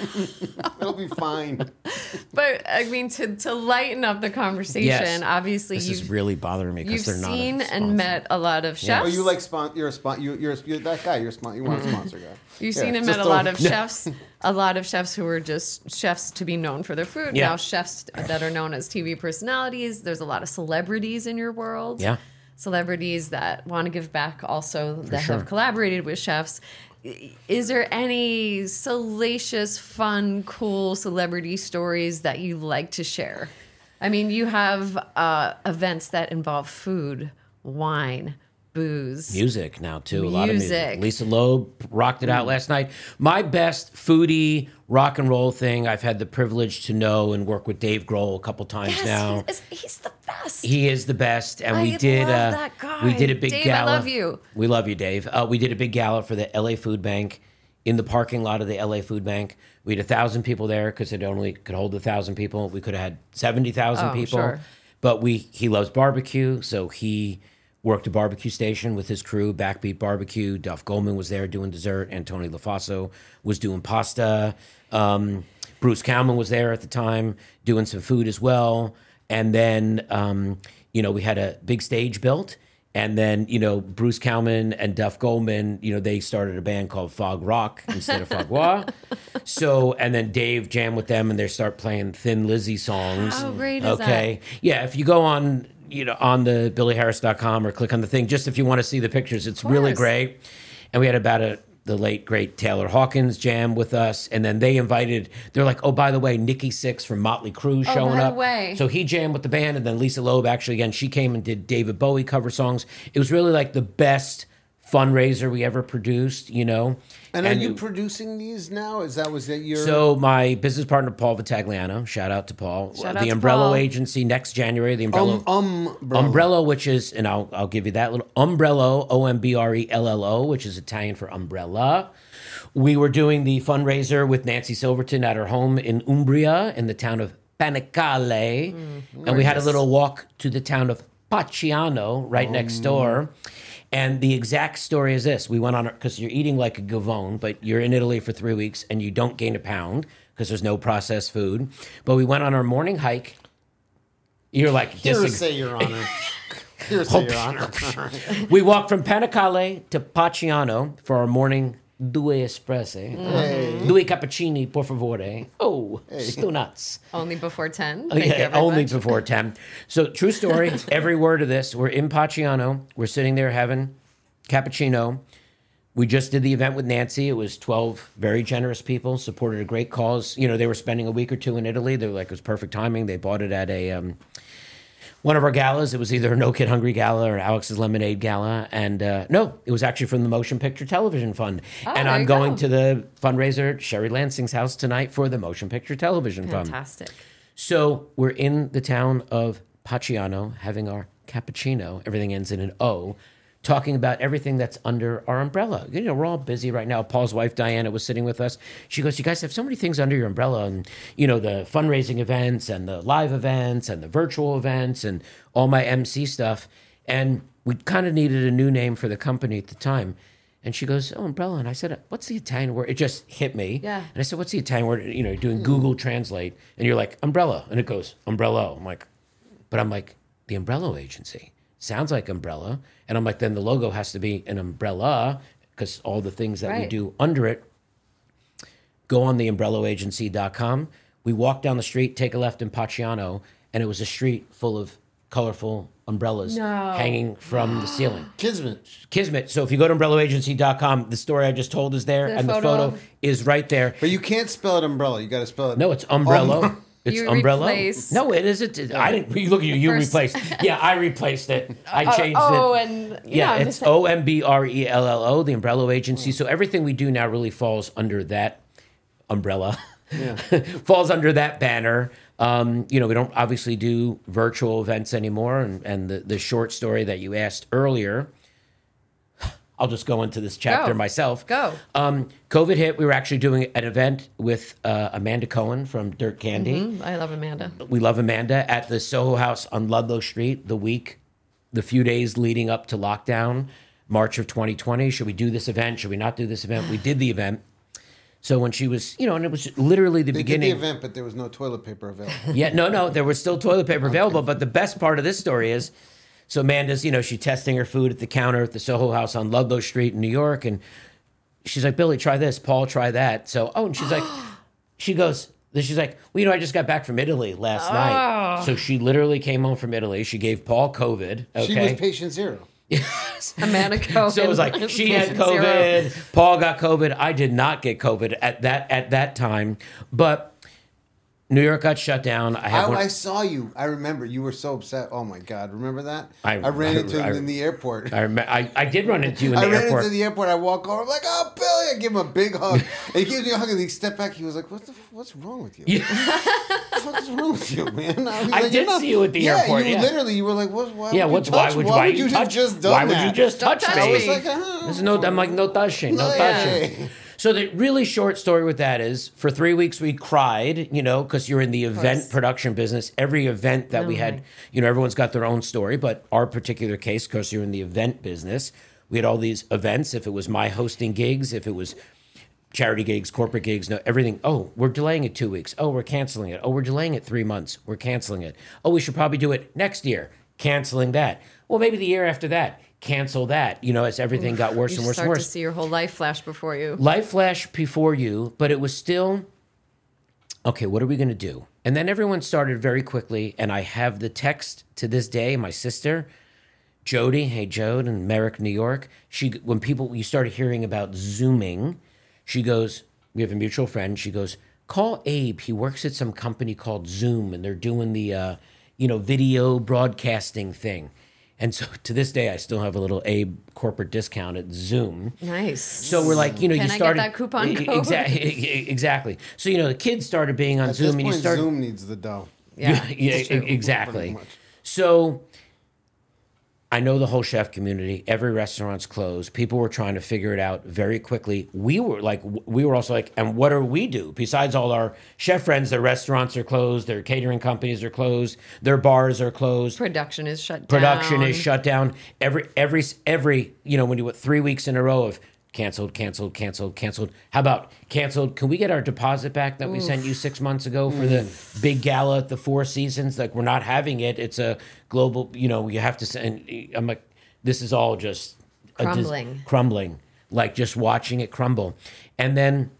It'll be fine. But I mean, to to lighten up the conversation, Yes. obviously This you've is really bothering me you've because they're not. a seen sponsor. and met a lot of chefs. Oh, you like spon- You're a spon- you, You're you're you're that guy. You're a spon- You want a sponsor guy. You've Yeah, seen and just met a lot don't- of chefs, a lot of chefs who are just chefs to be known for their food. Yeah. Now chefs that are known as T V personalities. There's a lot of celebrities in your world. Yeah. Celebrities that want to give back also that sure. have collaborated with chefs. I- Is there any salacious, fun, cool celebrity stories that you like to share? I mean, you have uh, events that involve food, wine, booze? Music now too. A lot of music. Music. Lisa Loeb rocked it out last night. My best foodie rock and roll thing. I've had the privilege to know and work with Dave Grohl a couple times Yes, now. he is, he's the best. He is the best, and I we did. love uh, that guy. We did a big Dave, I gala. love you. We love you, Dave. Uh, we did a big gala for the L A Food Bank in the parking lot of the L A Food Bank. We had a thousand people there because it only could hold a thousand people. We could have had seventy thousand Oh, people. sure. But we he loves barbecue, so he worked a barbecue station with his crew, Backbeat Barbecue. Duff Goldman was there doing dessert. Antoni LaFaso was doing pasta. Um, Bruce Kalman was there at the time doing some food as well. And then, um, you know, we had a big stage built. And then, you know, Bruce Kalman and Duff Goldman, you know, they started a band called Fog Rock instead of Fogwa. So, and then Dave jammed with them and they start playing Thin Lizzy songs. How great is Okay. Yeah, if you go on, you know, on the billy harris dot com or click on the thing, just if you want to see the pictures, it's really course. great. And we had about a the late great Taylor Hawkins jam with us, and then they invited. They're like, oh, by the way, Nikki Sixx from Motley Crue Oh, showing by the up. way. So he jammed with the band, and then Lisa Loeb actually again she came and did David Bowie cover songs. It was really like the best fundraiser we ever produced, you know. And are you it- producing these now? Is that was that your So my business partner Paul Vitagliano, shout out to Paul, Shout out the to Umbrella Paul. agency next January, the Umbrella um um bro. Umbrella, which is, and I'll I'll give you that little Umbrello, O M B R E L L O, which is Italian for umbrella. We were doing the fundraiser with Nancy Silverton at her home in Umbria, in the town of Panicale, and we had a little walk to the town of Pacciano, right next door. And the exact story is this: we went on because you're eating like a gavone, but you're in Italy for three weeks and you don't gain a pound because there's no processed food. But we went on our morning hike. You're like, Hearsay, Your Honor. Hearsay, Your Honor. we walked from Panicale to Pacciano for our morning due espresso. Hey. Due cappuccini, por favore. Oh, stu nuts. Only before ten. Oh, Thank you yeah, very only much. before ten. So, true story, every word of this. We're in Pacciano. We're sitting there having cappuccino. We just did the event with Nancy. It was twelve very generous people, supported a great cause. You know, they were spending a week or two in Italy. They were like, it was perfect timing. They bought it at a um, one of our galas. It was either a No Kid Hungry gala or Alex's Lemonade gala. And uh, no, it was actually from the Motion Picture Television Fund. Oh, and there I'm you going go. to the fundraiser at Sherry Lansing's house tonight for the Motion Picture Television Fund. Fantastic. So we're in the town of Pacciano having our cappuccino. Everything ends in an O. Talking about everything that's under our umbrella. You know, we're all busy right now. Paul's wife, Diana, was sitting with us. She goes, you guys have so many things under your umbrella. And, you know, the fundraising events and the live events and the virtual events and all my M C stuff. And we kind of needed a new name for the company at the time. And she goes, oh, umbrella. And I said, what's the Italian word? It just hit me. Yeah. And I said, what's the Italian word? You know, doing Google Translate. And you're like, umbrella. And it goes, umbrello. I'm like, but I'm like, the Umbrello agency. Sounds like umbrella. And I'm like, then the logo has to be an umbrella because all the things that we Right. do under it. Go on the umbrello agency dot com. We walk down the street, take a left in Pacciano, and it was a street full of colorful umbrellas No. hanging from the ceiling. Kismet. Kismet. So if you go to umbrello agency dot com, the story I just told is there, The and the photo. photo is right there. But you can't spell it umbrella. You got to spell it. No, it's umbrello. Um, It's You umbrello. replace- No, it isn't. I didn't. You look at you. You First- replaced. Yeah, I replaced it. I changed oh, it. and you Yeah, know, I'm it's just- O M B R E L L O, the Umbrello Agency. So everything we do now really falls under that umbrella. falls under that banner. Um, you know, we don't obviously do virtual events anymore. And, and the, the short story that you asked earlier, I'll just go into this chapter Go. myself. Go. Um, COVID hit. We were actually doing an event with uh, Amanda Cohen from Dirt Candy. Mm, I love Amanda. We love Amanda at the Soho House on Ludlow Street the week, the few days leading up to lockdown, March of twenty twenty. Should we do this event? Should we not do this event? We did the event. So when she was, you know, and it was literally the They beginning. did the event, but there was no toilet paper available. Yeah, no, no, there was still toilet paper available. But the best part of this story is, so Amanda's, you know, she's testing her food at the counter at the Soho House on Ludlow Street in New York. And she's like, Billy, try this. Paul, try that. So, oh, and she's like, she goes, then she's like, well, you know, I just got back from Italy last night. So she literally came home from Italy. She gave Paul COVID. Okay. She was patient zero. Amanda Cohen. So it was like she had COVID, Paul got COVID. I did not get COVID at that at that time. But New York got shut down. I had I, one, I saw you. I remember. You were so upset. Oh my God! Remember that? I- I, ran I- into him I- in the airport. I, rem- I I did run into you in I the ran airport. into the airport. I walk over. I'm like, "Oh, Billy!" I give him a big hug. And he gives me a hug, and he stepped back. He was like, "What the? f- What's wrong with you? Yeah. What the fuck is wrong with you, man?" I, was I like, did "You're see you at the yeah, airport, You yeah. literally, you were like, "What? Why Yeah, would what's you touch? why would why why would you touch? have just done why that?" would you just touch touch me? I was me. like, oh. There's no. I'm like no touching, no Hey. touching. So the really short story with that is, for three weeks we cried, you know, because you're in the event production business. Every event that we had, you know, everyone's got their own story, but our particular case, because you're in the event business, we had all these events. If it was my hosting gigs, if it was charity gigs, corporate gigs, no, everything. Oh, we're delaying it two weeks. Oh, we're canceling it. Oh, we're delaying it three months. We're canceling it. Oh, we should probably do it next year. Canceling that. Well, maybe the year after that. Cancel that. You know, as everything got worse You and worse start and to worse. see your whole life flash before you. Life flashed before you, but it was still, okay, what are we going to do? And then everyone started very quickly, and I have the text to this day. My sister, Jody, hey Jode, in Merrick, New York, she when people you started hearing about Zooming, she goes, we have a mutual friend. She goes, call Abe. He works at some company called Zoom, and they're doing the, uh, you know, video broadcasting thing. And so to this day, I still have a little Abe corporate discount at Zoom. Nice. So we're like, you know, Can you I get started that coupon code? Exactly, exactly. So you know, the kids started being on At Zoom, this and point, you started. Zoom needs the dough. Yeah. yeah, it's true. exactly. Pretty much. So I know the whole chef community. Every restaurant's closed. People were trying to figure it out very quickly. We were like, we were also like, and what do we do? Besides all our chef friends, their restaurants are closed, their catering companies are closed, their bars are closed. Production is shut down. Production is shut down. Every every every you know when you went three weeks in a row of canceled, canceled, canceled, canceled. How about canceled? Can we get our deposit back that we sent you six months ago for the big gala at the Four Seasons? Like, we're not having it. It's a global. You know, you have to send. I'm like, this is all just a dis- Crumbling. crumbling. Like just watching it crumble, and then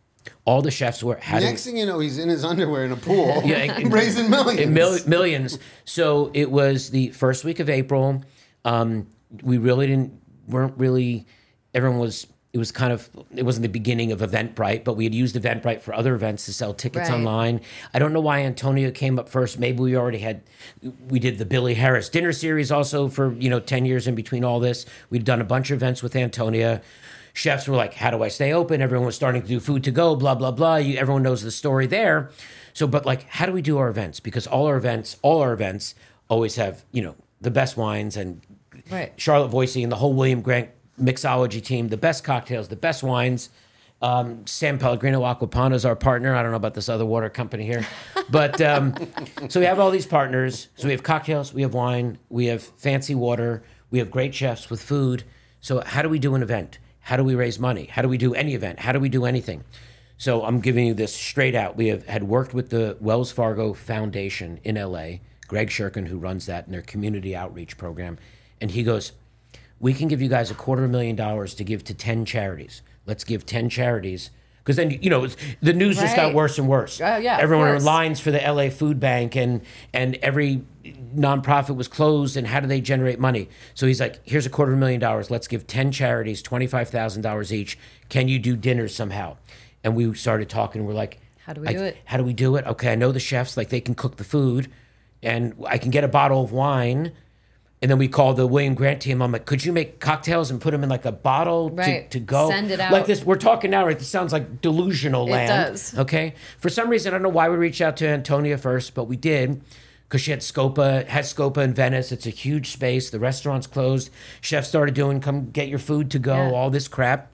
all the chefs were had Next thing you know, he's in his underwear in a pool, Yeah, it- raising millions. Mil- millions. So it was the first week of April. Um, we really didn't, weren't really, everyone was, it was kind of, it wasn't the beginning of Eventbrite, but we had used Eventbrite for other events to sell tickets Right. online. I don't know why Antonio came up first. Maybe we already had, we did the Billy Harris dinner series also for, you know, ten years in between all this. We'd done a bunch of events with Antonia. Chefs were like, how do I stay open? Everyone was starting to do food to go, blah, blah, blah. You, everyone knows the story there. So, but like, how do we do our events? Because all our events, all our events always have, you know, the best wines, and Right. Charlotte Voicey and the whole William Grant mixology team, the best cocktails, the best wines. Um, San Pellegrino Aquapana is our partner. I don't know about this other water company here. But um, so we have all these partners. So we have cocktails, we have wine, we have fancy water, we have great chefs with food. So how do we do an event? How do we raise money? How do we do any event? How do we do anything? So I'm giving you this straight out. We have had worked with the Wells Fargo Foundation in L A, Greg Shirkin, who runs that in their community outreach program. And he goes, we can give you guys a quarter of a million dollars to give to ten charities. Let's give ten charities. Because then, you know, it's- the news just got Right. worse and worse. Oh, yeah, of Everyone in course. lines for the L A Food Bank, and and every nonprofit was closed, and how do they generate money? So he's like, here's a quarter of a million dollars. Let's give ten charities twenty-five thousand dollars each. Can you do dinners somehow? And we started talking. We're like, How do we I- do it? How do we do it? Okay, I know the chefs, like they can cook the food, and I can get a bottle of wine. And then we called the William Grant team. I'm like, could you make cocktails and put them in like a bottle Right. to, to go? Send it out. Like this, we're talking now, right? This sounds like delusional It land. does. Okay. For some reason, I don't know why we reached out to Antonia first, but we did because she had Scopa, has Scopa in Venice. It's a huge space. The restaurant's closed. Chefs started doing, come get your food to go, Yeah. all this crap.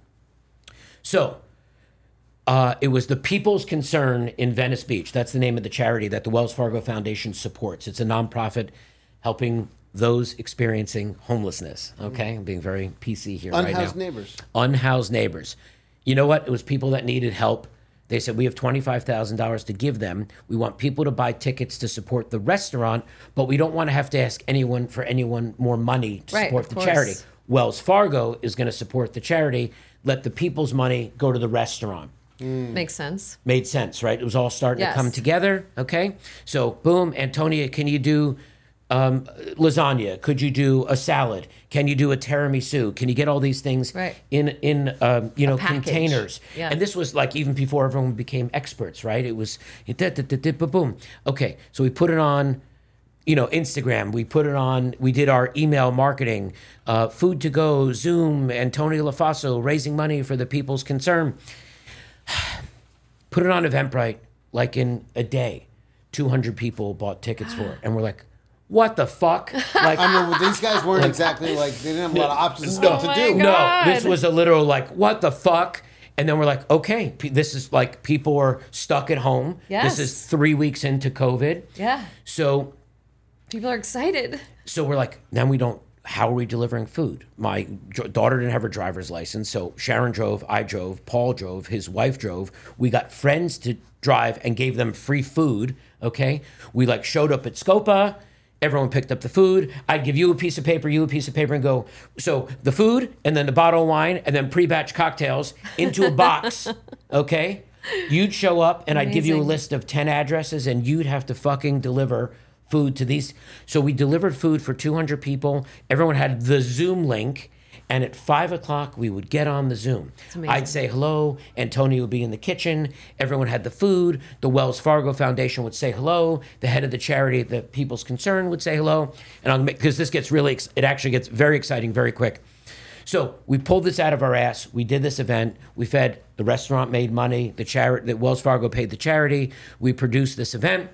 So uh, it was the People's Concern in Venice Beach. That's the name of the charity that the Wells Fargo Foundation supports. It's a nonprofit helping those experiencing homelessness. Okay, I'm being very P C here right now. Unhoused neighbors. Unhoused neighbors. You know what? It was people that needed help. They said, we have twenty-five thousand dollars to give them. We want people to buy tickets to support the restaurant, but we don't want to have to ask anyone for anyone more money to Right, support of the course. charity. Wells Fargo is going to support the charity. Let the people's money go to the restaurant. Makes sense. Made sense, right? It was all starting Yes. to come together. Okay. So, boom, Antonia, can you do um, lasagna? Could you do a salad? Can you do a tiramisu? Can you get all these things Right. in in um, you know package. containers? Yeah. And this was like even before everyone became experts, right? It was da, da, da, da, ba, boom. Okay, so we put it on, you know, Instagram. We put it on. We did our email marketing, uh, Food to Go, Zoom, Antonio LaFaso raising money for the people's concern. Put it on Eventbrite. Like in a day, two hundred people bought tickets for it, and we're like, "What the fuck?" Like, I mean, these guys weren't exactly like they didn't have a lot of options no, to my do. no, God. this was a literal like, "What the fuck?" And then we're like, "Okay, p- this is like people are stuck at home. Yes. This is three weeks into COVID. Yeah. So, People are excited. so we're like, now we don't. How are we delivering food? My dr- daughter didn't have her driver's license, so Sharon drove, I drove, Paul drove, his wife drove. We got friends to drive and gave them free food. Okay, we like showed up at Scopa. Everyone picked up the food. I'd give you a piece of paper, you a piece of paper, and go. So the food, and then the bottle of wine, and then pre-batch cocktails into a box. Okay, you'd show up, and I'd give you a Amazing. list of ten addresses, and you'd have to fucking deliver food to these. So we delivered food for two hundred people. Everyone had the Zoom link. And at five o'clock, we would get on the Zoom. amazing. I'd say hello. Antonio would be in the kitchen. Everyone had the food. The Wells Fargo Foundation would say hello. The head of the charity, the People's Concern, would say hello. And I'll make, because this gets really, ex- it actually gets very exciting very quick. So we pulled this out of our ass. We did this event. We fed, the restaurant made money. The charity, the Wells Fargo paid the charity. We produced this event.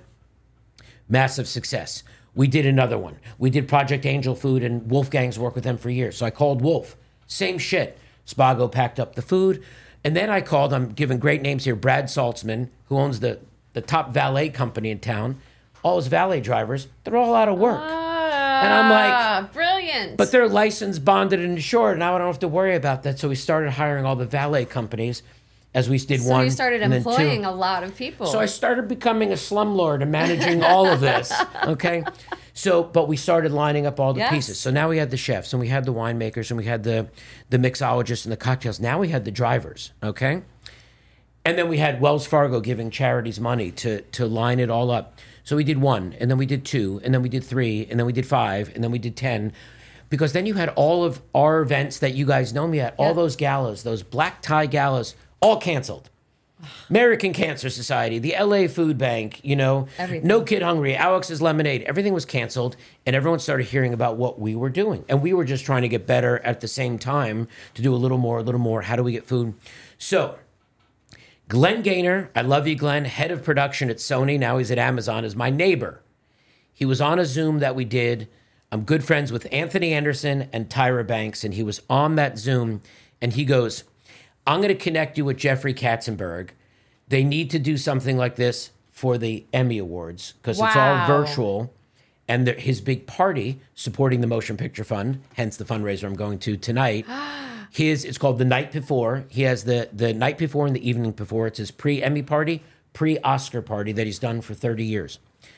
Massive success. We did another one. We did Project Angel Food, and Wolfgang's worked with them for years. So I called Wolf. Same shit. Spago packed up the food. And then I called, I'm giving great names here, Brad Saltzman, who owns the, the top valet company in town. All his valet drivers, they're all out of work. And I'm like, brilliant. But they're licensed, bonded, and insured. Now I don't have to worry about that. So we started hiring all the valet companies as we did so one. you started and then two. employing a lot of people. So I started becoming a slumlord and managing all of this. Okay. So, but we started lining up all the Yes. pieces. So now we had the chefs and we had the winemakers and we had the, the mixologists and the cocktails. Now we had the drivers. Okay. And then we had Wells Fargo giving charities money to, to line it all up. So we did one, and then we did two, and then we did three, and then we did five, and then we did ten. Because then you had all of our events that you guys know me at, all Yeah. those galas, those black tie galas, all canceled. American Cancer Society, the L A Food Bank, you know, Everything. No Kid Hungry, Alex's Lemonade, everything was canceled, and everyone started hearing about what we were doing. And we were just trying to get better at the same time to do a little more, a little more. How do we get food? So, Glenn Gaynor, I love you, Glenn, head of production at Sony, now he's at Amazon, is my neighbor. He was on a Zoom that we did. I'm good friends with Anthony Anderson and Tyra Banks, and he was on that Zoom, and he goes, I'm going to connect you with Jeffrey Katzenberg. They need to do something like this for the Emmy Awards because it's all Wow. virtual. And the, his big party supporting the Motion Picture Fund, hence the fundraiser I'm going to tonight, his it's called The Night Before. He has the, the night before and the evening before. It's his pre-Emmy party, pre-Oscar party that he's done for thirty years.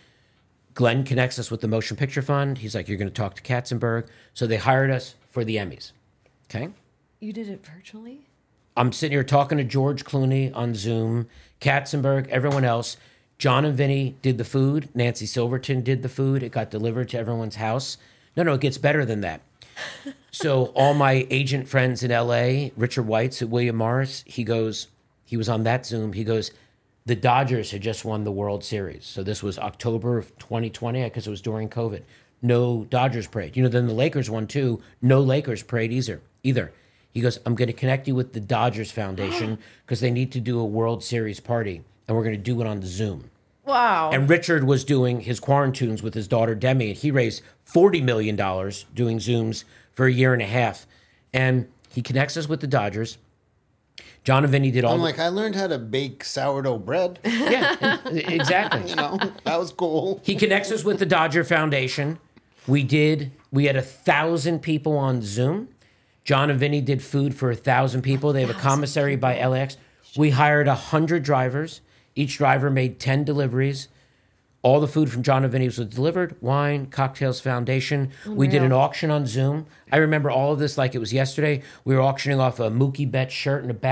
Glenn connects us with the Motion Picture Fund. He's like, you're going to talk to Katzenberg. So they hired us for the Emmys. Okay? You did it virtually? I'm sitting here talking to George Clooney on Zoom, Katzenberg, everyone else. John and Vinny did the food. Nancy Silverton did the food. It got delivered to everyone's house. No, no, it gets better than that. So all my agent friends in L A, Richard Weitz at William Morris, he goes, he was on that Zoom. He goes, the Dodgers had just won the World Series. So this was October of twenty twenty because it was during COVID. No Dodgers parade. You know, then the Lakers won too. No Lakers parade either. Either. He goes, I'm going to connect you with the Dodgers Foundation because they need to do a World Series party, and we're going to do it on the Zoom. Wow. And Richard was doing his quarantunes with his daughter Demi, and he raised forty million dollars doing Zooms for a year and a half. And he connects us with the Dodgers. John and Vinny did all I'm the- like, I learned how to bake sourdough bread. Yeah, exactly. You know, that was cool. He connects us with the Dodger Foundation. We did, we had a thousand people on Zoom. John and Vinny did food for a thousand people. They have a commissary by L A X. We hired a hundred drivers. Each driver made ten deliveries. All the food from John and Vinny was delivered. Wine, Cocktails Foundation. We did an auction on Zoom. I remember all of this like it was yesterday. We were auctioning off a Mookie Betts shirt and a bat.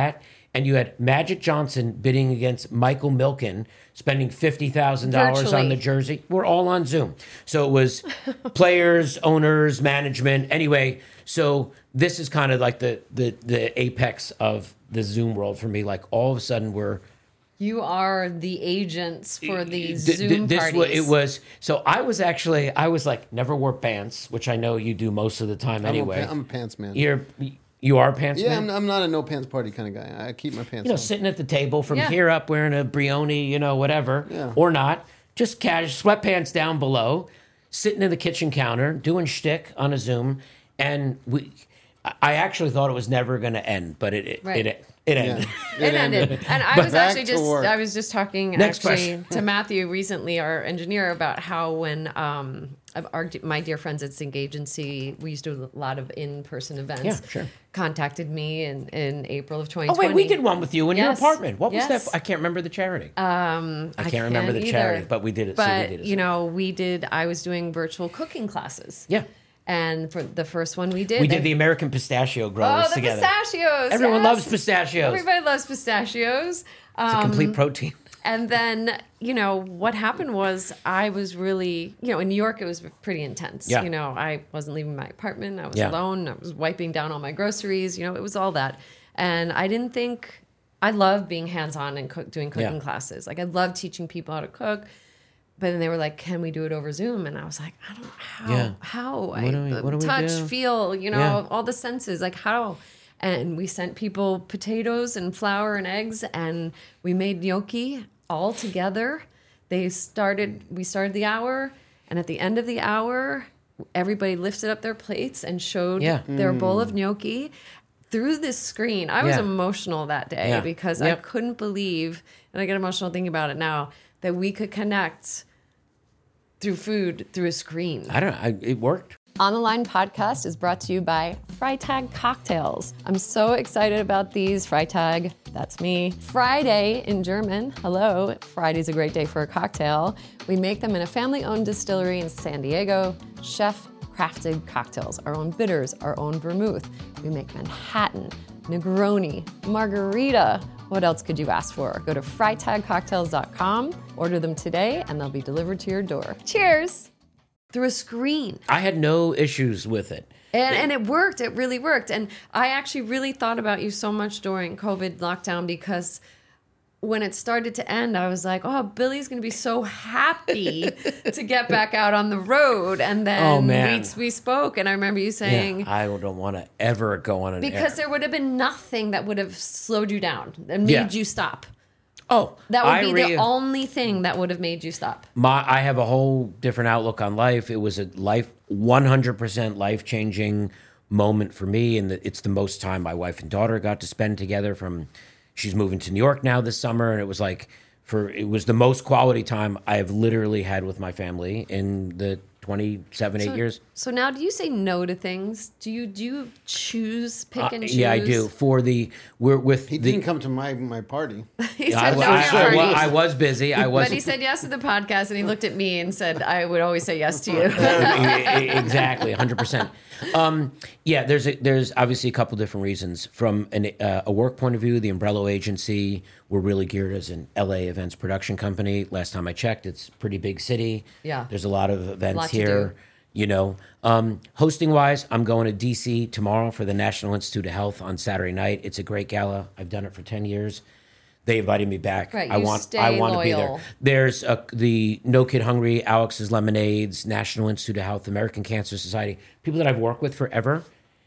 and you had Magic Johnson bidding against Michael Milken, spending fifty thousand dollars Virtually. on the jersey. We're all on Zoom. So it was players, owners, management. Anyway, so this is kind of like the, the, the apex of the Zoom world for me. Like all of a sudden we're, You are the agents for these Th- th- Zoom this parties. wa- it was so I was actually I was like never wore pants, which I know you do most of the time I'm, a, anyway. pa- I'm a pants man. You're you are a pants yeah, man. I'm, I'm not a no pants party kind of guy. I keep my pants you know, on. sitting at the table from Yeah. here up wearing a Brioni, you know, whatever, Yeah. or not, just casual sweatpants down below, sitting in the kitchen counter doing shtick on a Zoom, and we. I actually thought it was never going to end, but it it Right. it, it ended. Yeah. It ended. And I But was back actually to just work. I was just talking Next actually question. to Matthew recently, our engineer, about how when um of our, my dear friends at Sync Agency, we used to do a lot of in-person events. Yeah, sure. Contacted me in, in April of twenty Oh twenty. wait, we did one with you in your Yes. apartment. What was Yes. that? I can't remember the charity. Um, I can't remember the either. charity, but we did it. so we But did it. you know, we did. I was doing virtual cooking classes. Yeah. And for the first one we did, We they- did the American pistachio growers oh the together. pistachios. Everyone yes. loves pistachios. Everybody loves pistachios. It's a complete protein. And then, you know, what happened was I was really, you know, in New York, it was pretty intense. Yeah. You know, I wasn't leaving my apartment. I was Yeah. alone. I was wiping down all my groceries. You know, it was all that. And I didn't think, I love being hands-on and cook, doing cooking Yeah. classes. Like, I love teaching people how to cook. But then they were like, can we do it over Zoom? And I was like, I don't know how. Yeah. How? I, What do we- what do we touch, do? feel, you know, Yeah. all the senses. Like, how? And we sent people potatoes and flour and eggs, and we made gnocchi all together. They started, we started the hour, and at the end of the hour, everybody lifted up their plates and showed Yeah. their bowl of gnocchi through this screen. I was Yeah. emotional that day Yeah. because I Yep. couldn't believe, and I get emotional thinking about it now, that we could connect through food through a screen. I don't know. I, it worked. On the Line podcast is brought to you by Freitag Cocktails. I'm so excited about these. Freitag, that's me. Friday in German, hello. Friday's a great day for a cocktail. We make them in a family-owned distillery in San Diego. Chef crafted cocktails, our own bitters, our own vermouth. We make Manhattan, Negroni, Margarita. What else could you ask for? Go to freitag cocktails dot com, order them today, and they'll be delivered to your door. Cheers! Through a screen. I had no issues with it. And, and it worked. It really worked. And I actually really thought about you so much during COVID lockdown because when it started to end, I was like, oh, Billy's going to be so happy to get back out on the road. And then Oh, man. We, we spoke, and I remember you saying, Yeah, I don't want to ever go on an because air. there would have been nothing that would have slowed you down and made Yeah. you stop. Oh, That would I be re- the only thing that would have made you stop. My, I have a whole different outlook on life. It was a life, one hundred percent life changing moment for me, and the, it's the most time my wife and daughter got to spend together. From she's moving to New York now this summer, and it was like for it was the most quality time I have literally had with my family in the twenty-seven, eight years. So now, do you say no to things? Do you do you choose, pick Uh, and choose? yeah, I do. For the we're with He the. didn't come to my, my party. He I, said no I- to I- your well, party. I was busy. I was But he said yes to the podcast, and he looked at me and said, "I would always say yes to you." exactly, one hundred percent. Um, yeah, there's a, there's obviously a couple different reasons. From an, uh, a work point of view, the Umbrello Agency, we're really geared as an L A events production company. Last time I checked, it's a pretty big city. Yeah. There's a lot of events Lot to here. do. You know, um, hosting wise, I'm going to D C tomorrow for the National Institute of Health on Saturday night. It's a great gala. I've done it for ten years. They invited me back. Right, I you want. stay I want to be there. loyal. There's a, the No Kid Hungry, Alex's Lemonades, National Institute of Health, American Cancer Society. People that I've worked with forever.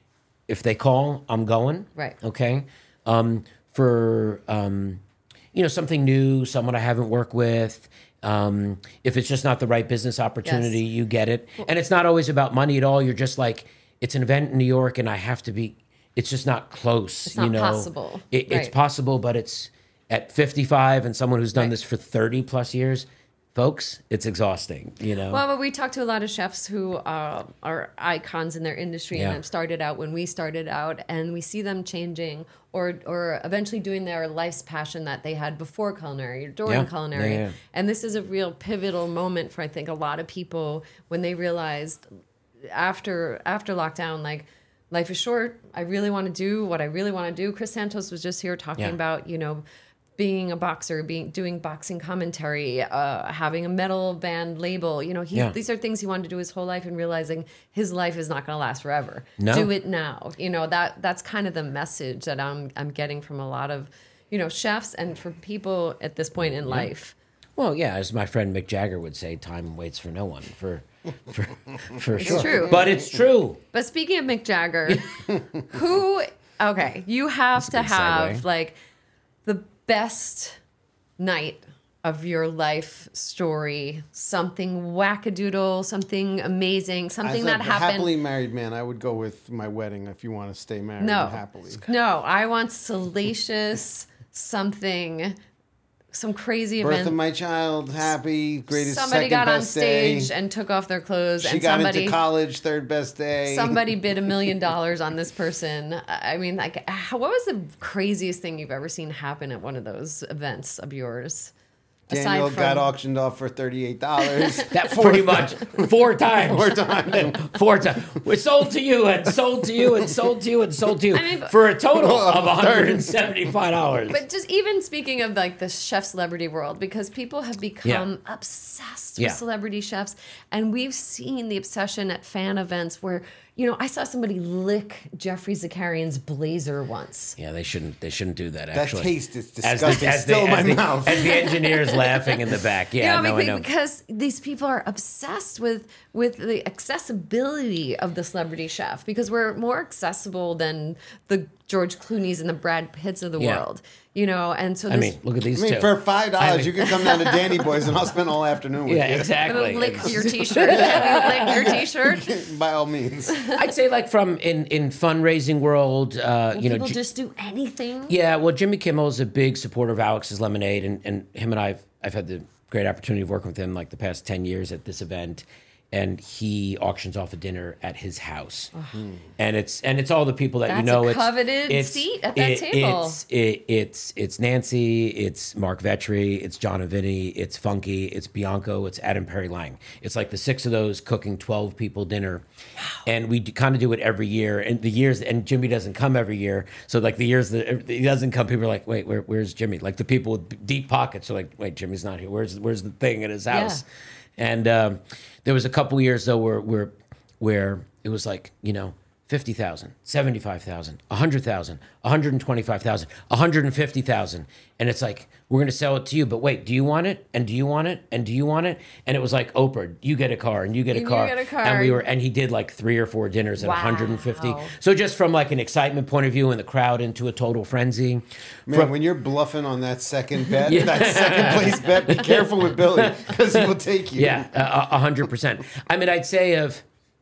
If they call, I'm going. Right. Okay. Um, for um, you know, something new, someone I haven't worked with. Um, if it's just not the right business opportunity, Yes. you get it. And it's not always about money at all. You're just like, it's an event in New York, and I have to be. It's just not close. It's you not know, possible. It, It's Right. possible, but it's at fifty-five, and someone who's done Right. this for thirty plus years, folks, it's exhausting. You know. Well, but we talked to a lot of chefs who uh, are icons in their industry Yeah. and have started out when we started out, and we see them changing or or eventually doing their life's passion that they had before culinary or during Yeah. culinary. Yeah, yeah. And this is a real pivotal moment for I think a lot of people when they realized after after lockdown, like, life is short. I really want to do what I really want to do. Chris Santos was just here talking Yeah. about, you know, being a boxer, being doing boxing commentary, uh, having a metal band label. You know, he, Yeah. these are things he wanted to do his whole life, and realizing his life is not going to last forever. No. Do it now. You know, that that's kind of the message that I'm I'm getting from a lot of, you know, chefs and for people at this point in life. Well, yeah, as my friend Mick Jagger would say, time waits for no one. For for for sure. true. But it's true. But speaking of Mick Jagger, who? Okay, you have to big have segue. like the best night of your life story, something wackadoodle, something amazing, something As that a happened. happily married man, I would go with my wedding if you want to stay married No, happily. no, I want salacious something, some crazy Birth event. of my child, happy, greatest Somebody second got on best stage day. and took off their clothes, She and got somebody into college, third best day. somebody bid a million dollars on this person. I mean, like, how- what was the craziest thing you've ever seen happen at one of those events of yours? Daniel got auctioned off for thirty-eight dollars. That pretty much four times. Four times. Four times. We sold to you and sold to you and sold to you and sold to you I mean, but- for a total of one hundred seventy-five dollars. But just even speaking of like the chef celebrity world, because people have become obsessed Yeah. with celebrity chefs, and we've seen the obsession at fan events where, you know, I saw somebody lick Jeffrey Zakarian's blazer once. Yeah, they shouldn't. They shouldn't do that. That Actually, taste is As the- disgusting. as Still the, in my as the- mouth. As the engineer's laughing in the back. Yeah, you know, no, I because, know. because these people are obsessed with with the accessibility of the celebrity chef, because we're more accessible than the George Clooney's and the Brad Pitts of the Yeah. world. You know, and so I this mean, look at I these mean, two. for five dollars, I mean- you can come down to Danny Boy's, and I'll spend all afternoon with yeah, you. I'm exactly. gonna lick your t-shirt. Can we lick your t-shirt? By all means. I'd say like from in in fundraising world, uh, you know, People J- just do anything. yeah. Well, Jimmy Kimmel is a big supporter of Alex's Lemonade, and, and him and I've I've had the great opportunity of working with him like the past ten years at this event. And he auctions off a dinner at his house, and it's and it's all the people that That's you know. a it's coveted it's, seat at that table. It's it, it's it's Nancy, it's Mark Vetri, it's John and Vinny, it's Funky, it's Bianco, it's Adam Perry Lang. It's like the six of those cooking twelve people dinner, and we kind of do it every year. And the years and Jimmy doesn't come every year, so like the years that he doesn't come, people are like, wait, where, where's Jimmy? Like the people with deep pockets are like, wait, Jimmy's not here. Where's where's the thing at his house? Yeah. And um, there was a couple years though where where where it was like, you know, fifty thousand, seventy-five thousand, one hundred thousand, one hundred twenty-five thousand, one hundred fifty thousand. And it's like, we're going to sell it to you, but wait, do you want it? And do you want it? And do you want it? And it was like, Oprah, you get a car and you get a And you car. get a car. And we were and he did like three or four dinners at Wow. one hundred fifty. So just from like an excitement point of view and the crowd into a total frenzy. Man, From- when you're bluffing on that second bet, that second place bet, be careful with Billy, because he will take you. Yeah, a a hundred percent. I mean, I'd say of.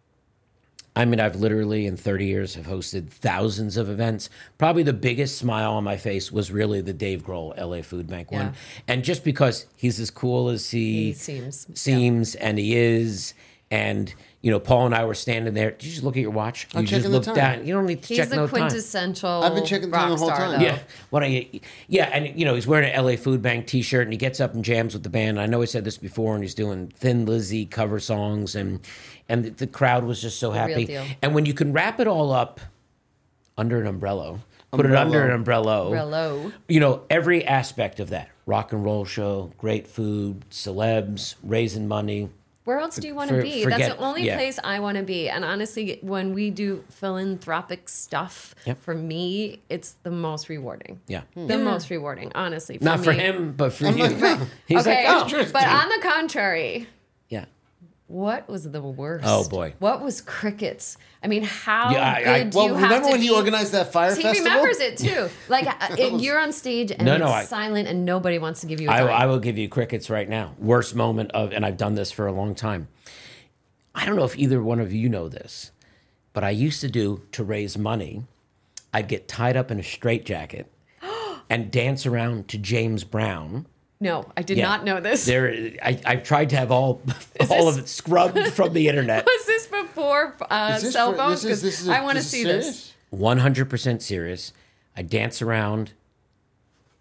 I mean, I've literally in thirty years have hosted thousands of events. Probably the biggest smile on my face was really the Dave Grohl L A Food Bank one, Yeah. and just because he's as cool as he, He seems, seems, and he is, and you know, Paul and I were standing there. Did you just look at your watch? I'm you just checking the look time. down. You don't need to He's check the no time. quintessential I've been checking the rock time the whole star, time. though. Yeah. Why don't you? Yeah, and you know he's wearing an L A Food Bank T-shirt, and he gets up and jams with the band. I know he said this before, and he's doing Thin Lizzy cover songs, and and the, the crowd was just so real happy. deal. And when you can wrap it all up under an umbrella, put it Umbrella. under an umbrella, Umbrella. you know every aspect of that rock and roll show, great food, celebs, raising money. Where else do you want to For- be? forget- That's the only yeah. place I want to be. And honestly, when we do philanthropic stuff, Yep. for me, it's the most rewarding. Yeah, The most rewarding, honestly. For not for me. him, but for I'm you. like, "Huh." He's Okay, like, oh, but on the contrary, yeah. what was the worst? Oh, boy. What was crickets? I mean, how Yeah, I- I- good do Well, you have remember to when he be? organized that fire He festival? remembers it too. Like uh, it, you're on stage and No, it's no, I- silent and nobody wants to give you a I, dime. I will give you crickets right now. Worst moment of, and I've done this for a long time. I don't know if either one of you know this, but I used to do to raise money. I'd get tied up in a straitjacket and dance around to James Brown. no, I did Yeah. not know this. There, I, I've tried to have all Is all this- of it scrubbed from the internet. Was this before uh, Is this cell for- phones? this is- 'Cause this is- I want to this is see serious? this. one hundred percent serious. I dance around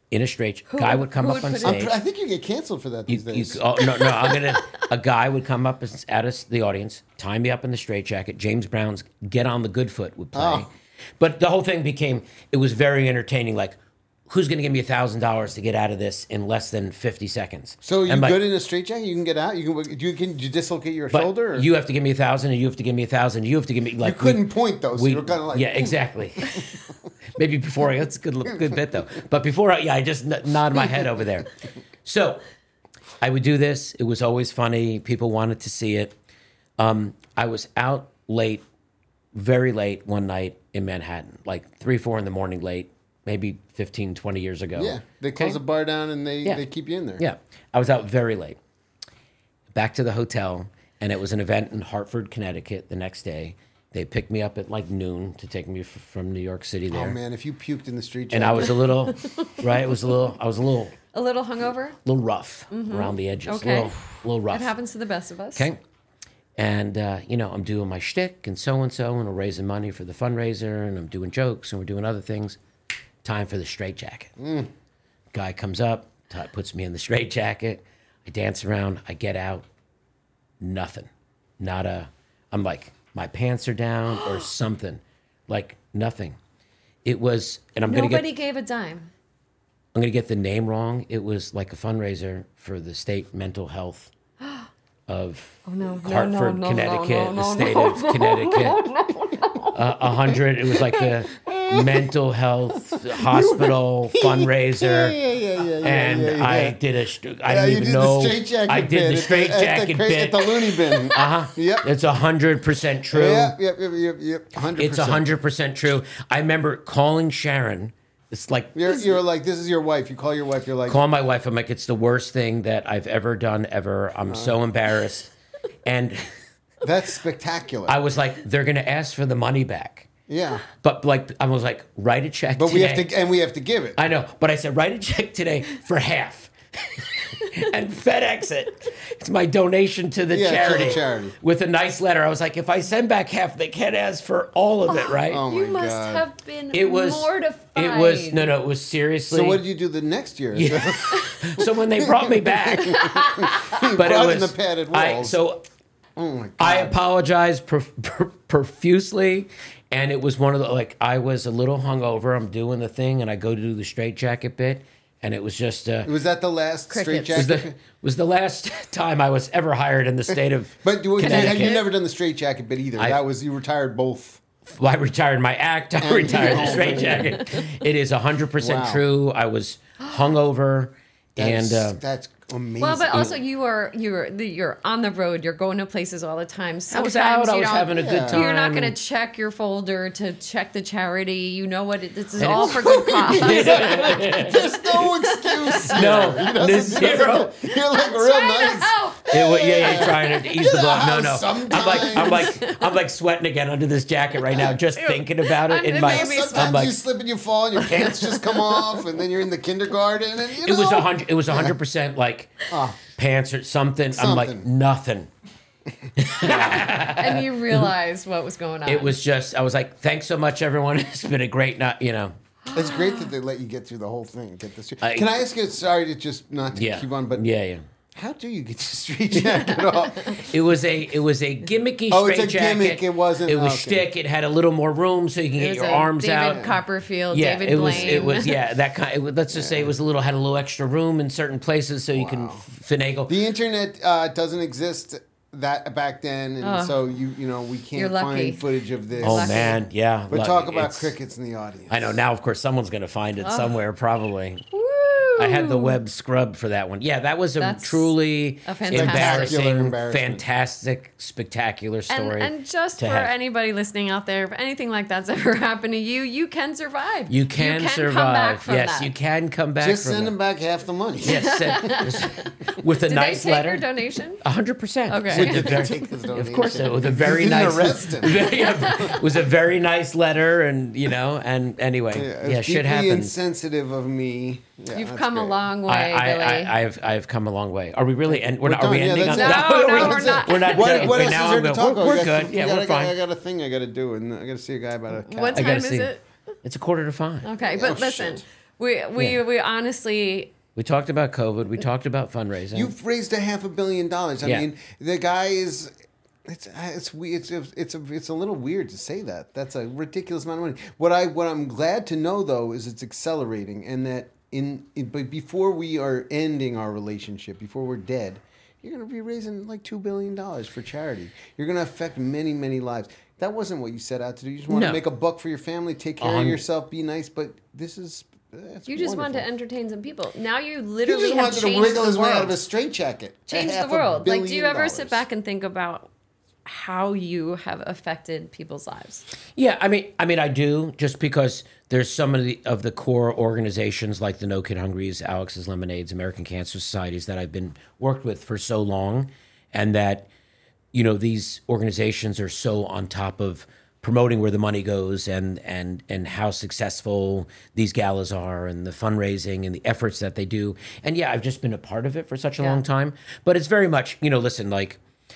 in a straight. Guy would come who up would on put it- stage. I'm, I think you get canceled for that You, these you, days. oh, no, no, I'm gonna. A guy would come up as- at us, the audience, tie me up in the straitjacket. James Brown's "Get on the Good Foot" would play, Oh. but the whole thing became. It was very entertaining. Like, who's gonna give me a thousand dollars to get out of this in less than fifty seconds? So you And like, good in a straitjacket? You can get out. You can. You can. You dislocate your but shoulder. Or? You have to give me a thousand, and you have to give me a thousand. You have to give me like you couldn't we- point though. So we- you were kind of like yeah, exactly. Maybe before I, that's a good good bit though. But before I, yeah, I just n- nod my head over there. So I would do this. It was always funny. People wanted to see it. Um, I was out late, very late one night in Manhattan, like three, four in the morning late, maybe fifteen, twenty years ago. Yeah, they close Okay? the bar down and they, Yeah. they keep you in there. Yeah, I was out very late. Back to the hotel, and it was an event in Hartford, Connecticut the next day. They picked me up at like noon to take me f- from New York City there. Oh man, if you puked in the straitjacket. And I was a little, right? It was a little, I was a little, A little hungover. little rough around the edges. Okay. A little, a little rough. It happens to the best of us. Okay. And, uh, you know, I'm doing my shtick and so and so, and we're raising money for the fundraiser, and I'm doing jokes, and we're doing other things. Time for the straitjacket. Mm. Guy comes up, t- puts me in the straitjacket. I dance around. I get out. Nothing. Not a. I'm like, my pants are down or something. Like nothing. It was, and I'm gonna Nobody get. gave a dime. I'm gonna get the name wrong. It was like a fundraiser for the state mental health of Oh, no, no, Hartford, no, no, Connecticut, no, no, the no, state no, of Connecticut. Uh, A hundred. It was like the mental health hospital fundraiser. Yeah, yeah, yeah, yeah, And yeah, yeah. I did a. st- I Yeah, didn't you even did know. the straitjacket I bit did at the the- straitjacket at the, bit at the loony bin. Uh huh. Yep. It's a hundred percent true. Yep, yep, yep, yep, yep. Hundred. It's a hundred percent true. I remember calling Sharon. It's like You're, you're like, this is your wife. You call your wife. You're like, call my wife. I'm like, it's the worst thing that I've ever done ever. I'm so embarrassed. And that's spectacular. I was like, they're gonna ask for the money back. yeah, But like, I was like, write a check. but today. we have to, and we have to give it. I know, but I said, write a check today for half. And FedEx it. It's my donation to the Yeah, to the charity. charity. With a nice letter. I was like, if I send back half, they can't ask for all of it, right? Oh You my must God. have been It was mortified. It was no, no. It was seriously. So what did you do the next year? Yeah. So when they brought me back, but brought it in was the padded I, walls. so Oh my God. I apologized prof- prof- profusely, and it was one of the like I was a little hungover. I'm doing the thing, and I go to do the straitjacket bit, and it was just. Uh, Was that the last Crickets. was straitjacket? the was the last time I was ever hired in the state of But you, have Connecticut. you never done the straitjacket bit either? I- that was you retired both. Well, I retired my act. I And- retired the Oh, straitjacket. It is hundred percent Wow. true. I was hungover, That's, and uh, that's amazing. Well, but also you are you're you're on the road. You're going to places all the time. I was Sometimes out. I you was don't- having a Yeah. good time. You're not going to and- check your folder to check the charity. You know what? It, this is And all it's- for good cause. there's no excuse. No, He the doesn't- zero. You're like real Trying to nice. help. It, wa- yeah, yeah, trying to ease the blow. No, no. Sometimes. I'm like, I'm like, I'm like sweating again under this jacket right now, just thinking about it. I'm- In it my, made me Sometimes I'm like, you slip and you fall and your pants just come off and then you're in the kindergarten and you know. it was a hundred. It was a hundred percent like pants or something. I'm like Something. nothing. And you realized what was going on. It was just. I was like, thanks so much, everyone. It's been a great night. You know. It's great that they let you get through the whole thing. Get this. I- Can I ask you? Sorry to just not to Yeah. keep on, but yeah, yeah. how do you get your street jacket off? It was a it was a gimmicky Oh, it's a straitjacket. gimmick, it wasn't- It was okay. shtick. It had a little more room so you can It get was your a arms David out. Copperfield, Yeah, David it was. Blaine. It was. Yeah, that kind. It, was- let's just say it was a little had a little extra room in certain places so you can finagle. The internet uh, doesn't exist that back then, and so you you know we You're can't lucky. find footage of this. oh lucky. man, yeah. But look, talk about it's- crickets in the audience. I know now. Of course, someone's going to find it somewhere. Probably. Woo! I had the web scrubbed for that one. Yeah, that was a That's truly a fantastic- embarrassing, Spectacular embarrassment. fantastic, spectacular And, story. and just to for have. anybody listening out there, if anything like that's ever happened to you, you can survive. You can, survive. Come back from yes, that. you can come back. Just from send that. them back half the money. Yes, send- with a Did nice they take letter. your donation? A hundred percent. Okay. With a very- Take his of course, donation. it was a very Didn't nice. arrest him. Very, it was a very nice letter, and you know, and anyway, Yeah, yeah, it's shit deeply happens. insensitive of me. Yeah, You've that's come a great. long way, I, I, Billy. I, I've, I've come a long way. Are we really? And we're, We're not. Are we done. Yeah, ending on that's it. that? No, no, we're, we're not. We're not. What, done. what Okay, else now is there I'm to go- talk We're, about? we're I got- good. Yeah, I gotta- we're fine. I got a thing I got to do, and I got to see a guy about a cat. what I time gotta is see. it? It's a quarter to five. Okay, Oh, but listen, shit. We we Yeah. we honestly. We talked about COVID. We talked about fundraising. You've raised a half a billion dollars. I Yeah. mean, the guy is. It's it's we- it's it's a it's a little weird to say that. That's a ridiculous amount of money. What I what I'm glad to know though is it's accelerating, and that in, in but before we are ending our relationship, before we're dead, you're going to be raising like two billion dollars for charity. You're going to affect many many lives. That wasn't what you set out to do. You just want No. to make a buck for your family, take care Um, of yourself, be nice. But this is. That's You just wanted to wonderful. entertain some people. Now you He literally just have wanted to changed wriggle the his way out of world. a straitjacket. Change Half the a world. Like, do you billion ever sit dollars. back and think about how you have affected people's lives? Yeah, I mean, I mean, I do, just because there's some of the of the core organizations like the No Kid Hungries, Alex's Lemonades, American Cancer Societies that I've been worked with for so long, and that, you know, these organizations are so on top of promoting where the money goes and and and how successful these galas are and the fundraising and the efforts that they do. And yeah, I've just been a part of it for such a Yeah. long time, but it's very much, you know, listen, like,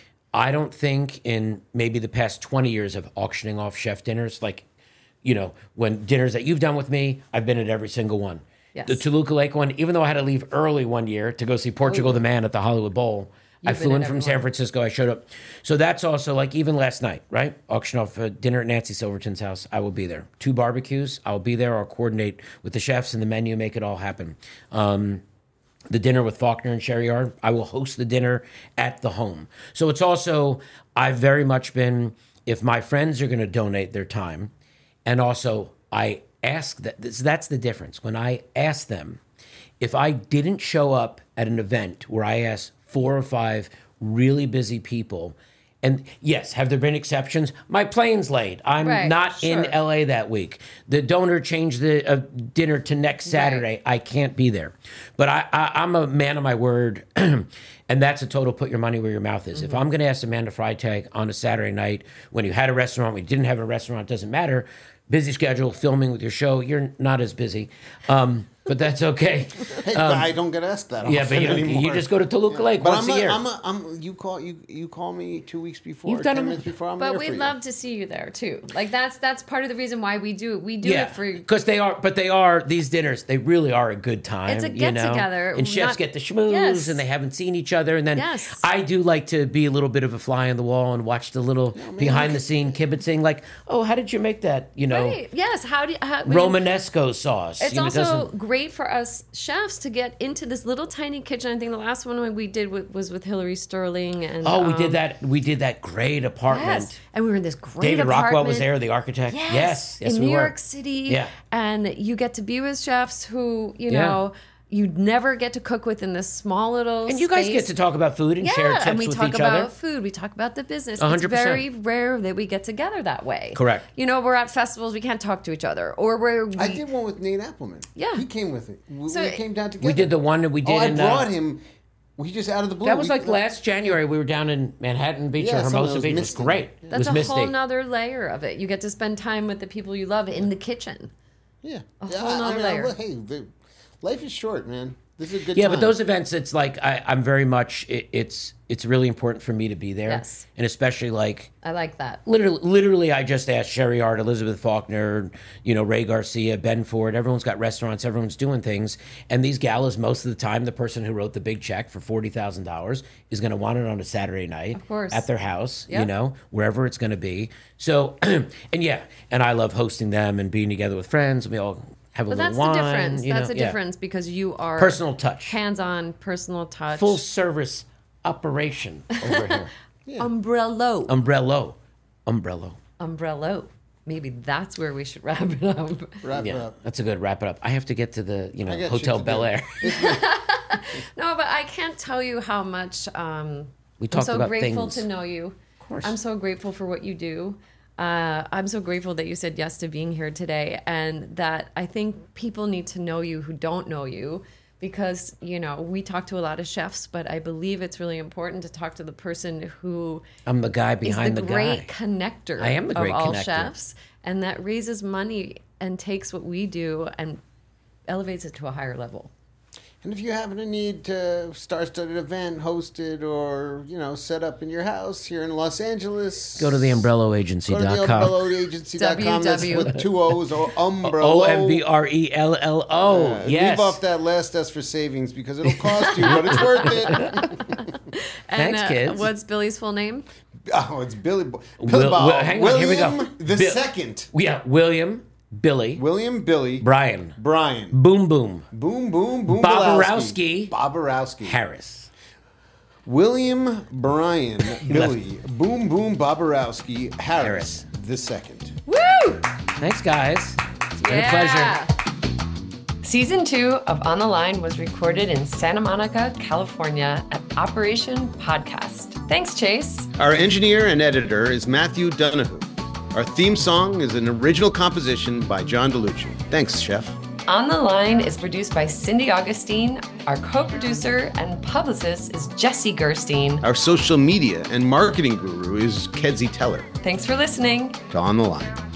I don't think in maybe the past twenty years of auctioning off chef dinners, like, you know, when dinners that you've done with me, I've been at every single one. Yes. The Toluca Lake one, even though I had to leave early one year to go see Portugal the Man at the Hollywood Bowl, I You've flew been in at from every San one. Francisco. I showed up. So that's also like even last night, right? Auction off a dinner at Nancy Silverton's house. I will be there. Two barbecues. I'll be there. I'll coordinate with the chefs and the menu, make it all happen. Um, the dinner with Faulkner and Sherry Yard, I will host the dinner at the home. So it's also, I've very much been, if my friends are going to donate their time, and also I ask that, this, that's the difference. When I ask them, if I didn't show up at an event where I asked four or five really busy people, and yes, have there been exceptions? My plane's late. I'm Right, not in sure. L A that week. The donor changed the uh, dinner to next Saturday. I can't be there. But I, I, I'm a man of my word, and that's a total put your money where your mouth is. Mm-hmm. If I'm going to ask Amanda Freitag on a Saturday night when you had a restaurant, when you didn't have a restaurant, doesn't matter. Busy schedule, filming with your show, you're not as busy. Um, but that's okay. Hey, I don't get asked that. Um, Yeah, often but you, don't, anymore. you just go to Toluca Lake But once I'm a a, year. I'm a, I'm, you call you you call me two weeks before, You've done ten them- minutes before. I'm But there we'd for you. love to see you there too. Like that's that's part of the reason why we do it. We do yeah, it for because they are, but they are these dinners. They really are a good time. It's a you know? get-together, and chefs not- get the schmooze, Yes. and they haven't seen each other. And then Yes. I do like to be a little bit of a fly on the wall and watch the little behind the scene kibitzing. Like, oh, how did you make that? You know, Right. Yes. How do you, how, I mean, Romanesco sauce. It's you know, it also doesn't- great for us chefs to get into this little tiny kitchen. I think the last one we did with, was with Hillary Sterling, and Oh, we um, did that. We did that great apartment. Yes, and we were in this great David apartment. Rockwell was there, the architect. Yes, yes, yes in we New were. York City. Yeah. And you get to be with chefs who you Yeah. know you'd never get to cook with in this small little. And you guys space. get to talk about food and Yeah, share tips and we with talk each about other. food. We talk about the business. A hundred It's percent. very rare that we get together that way. Correct. You know, we're at festivals, we can't talk to each other, or we're. We, I did one with Nate Appleman. Yeah. he came with it. We, So we it- came down together. We did the one that we did Oh, I in. uh, brought him. We just out of the blue. That was We- like last January. We were down in Manhattan Beach Yeah, or something Hermosa was Beach. It was misty. great. It That's was a misty. whole nother layer of it. You get to spend time with the people you love in the kitchen. Yeah, A yeah. whole I- I nother mean, I- layer. Hey, the, life is short, man. This is a good. Yeah, time. but those events, it's like I, I'm very much. It, it's it's really important for me to be there, Yes. and especially like I like that. literally, literally, I just asked Sherry Yard, Elizabeth Faulkner, you know, Ray Garcia, Ben Ford. Everyone's got restaurants. Everyone's doing things, and these galas, most of the time, the person who wrote the big check for forty thousand dollars is going to want it on a Saturday night, Of course. at their house, you Yep. know, wherever it's going to be. So, and yeah, and I love hosting them and being together with friends. We all have a But little that's wine. the difference. you That's know, the yeah. difference because you are Personal touch. hands-on, personal touch, Full service operation over here. umbrella, Umbrello. Umbrello. umbrella. Maybe that's where we should wrap it up. wrap it Yeah, up. that's a good wrap it up. I have to get to the, you I know, got Hotel shit to Bel do. Air. No, but I can't tell you how much um, We I'm talked so about grateful things. to know you. Of course. I'm so grateful for what you do. Uh, I'm so grateful that you said yes to being here today, and that I think people need to know you who don't know you, because you know we talk to a lot of chefs, but I believe it's really important to talk to the person who I'm the guy is behind the, the, great guy. connector I am the great of all connector. chefs, and that raises money and takes what we do and elevates it to a higher level. And if you happen to need to star-studded event hosted or, you know, set up in your house here in Los Angeles, Go to the umbrella agency go to dot the com. umbrella agency dot com. That's W W. with two O's or umbrella. O M B R E L L O. Uh, Yes. Leave off that last S for savings because it'll cost you, but it's worth it. And, Thanks, uh, kids. What's Billy's full name? Oh, it's Billy. Bo- Will- Billy Bob. Will- hang on, William here we go. the Bill- second. Yeah, William, Billy, William Billy. Brian, Brian. Boom Boom, Boom, boom, boom. Boborowski. Boborowski. Harris. William Brian Billy. Boom, boom, Boborowski. Harris. Harris. The second. Woo! Thanks, guys. It's been Yeah. a pleasure. Season two of On the Line was recorded in Santa Monica, California at Operation Podcast. Thanks, Chase. Our engineer and editor is Matthew Donahue. Our theme song is an original composition by John DeLucci. Thanks, Chef. On the Line is produced by Cindy Augustine. Our co-producer and publicist is Jesse Gerstein. Our social media and marketing guru is Kedzie Teller. Thanks for listening. To On the Line.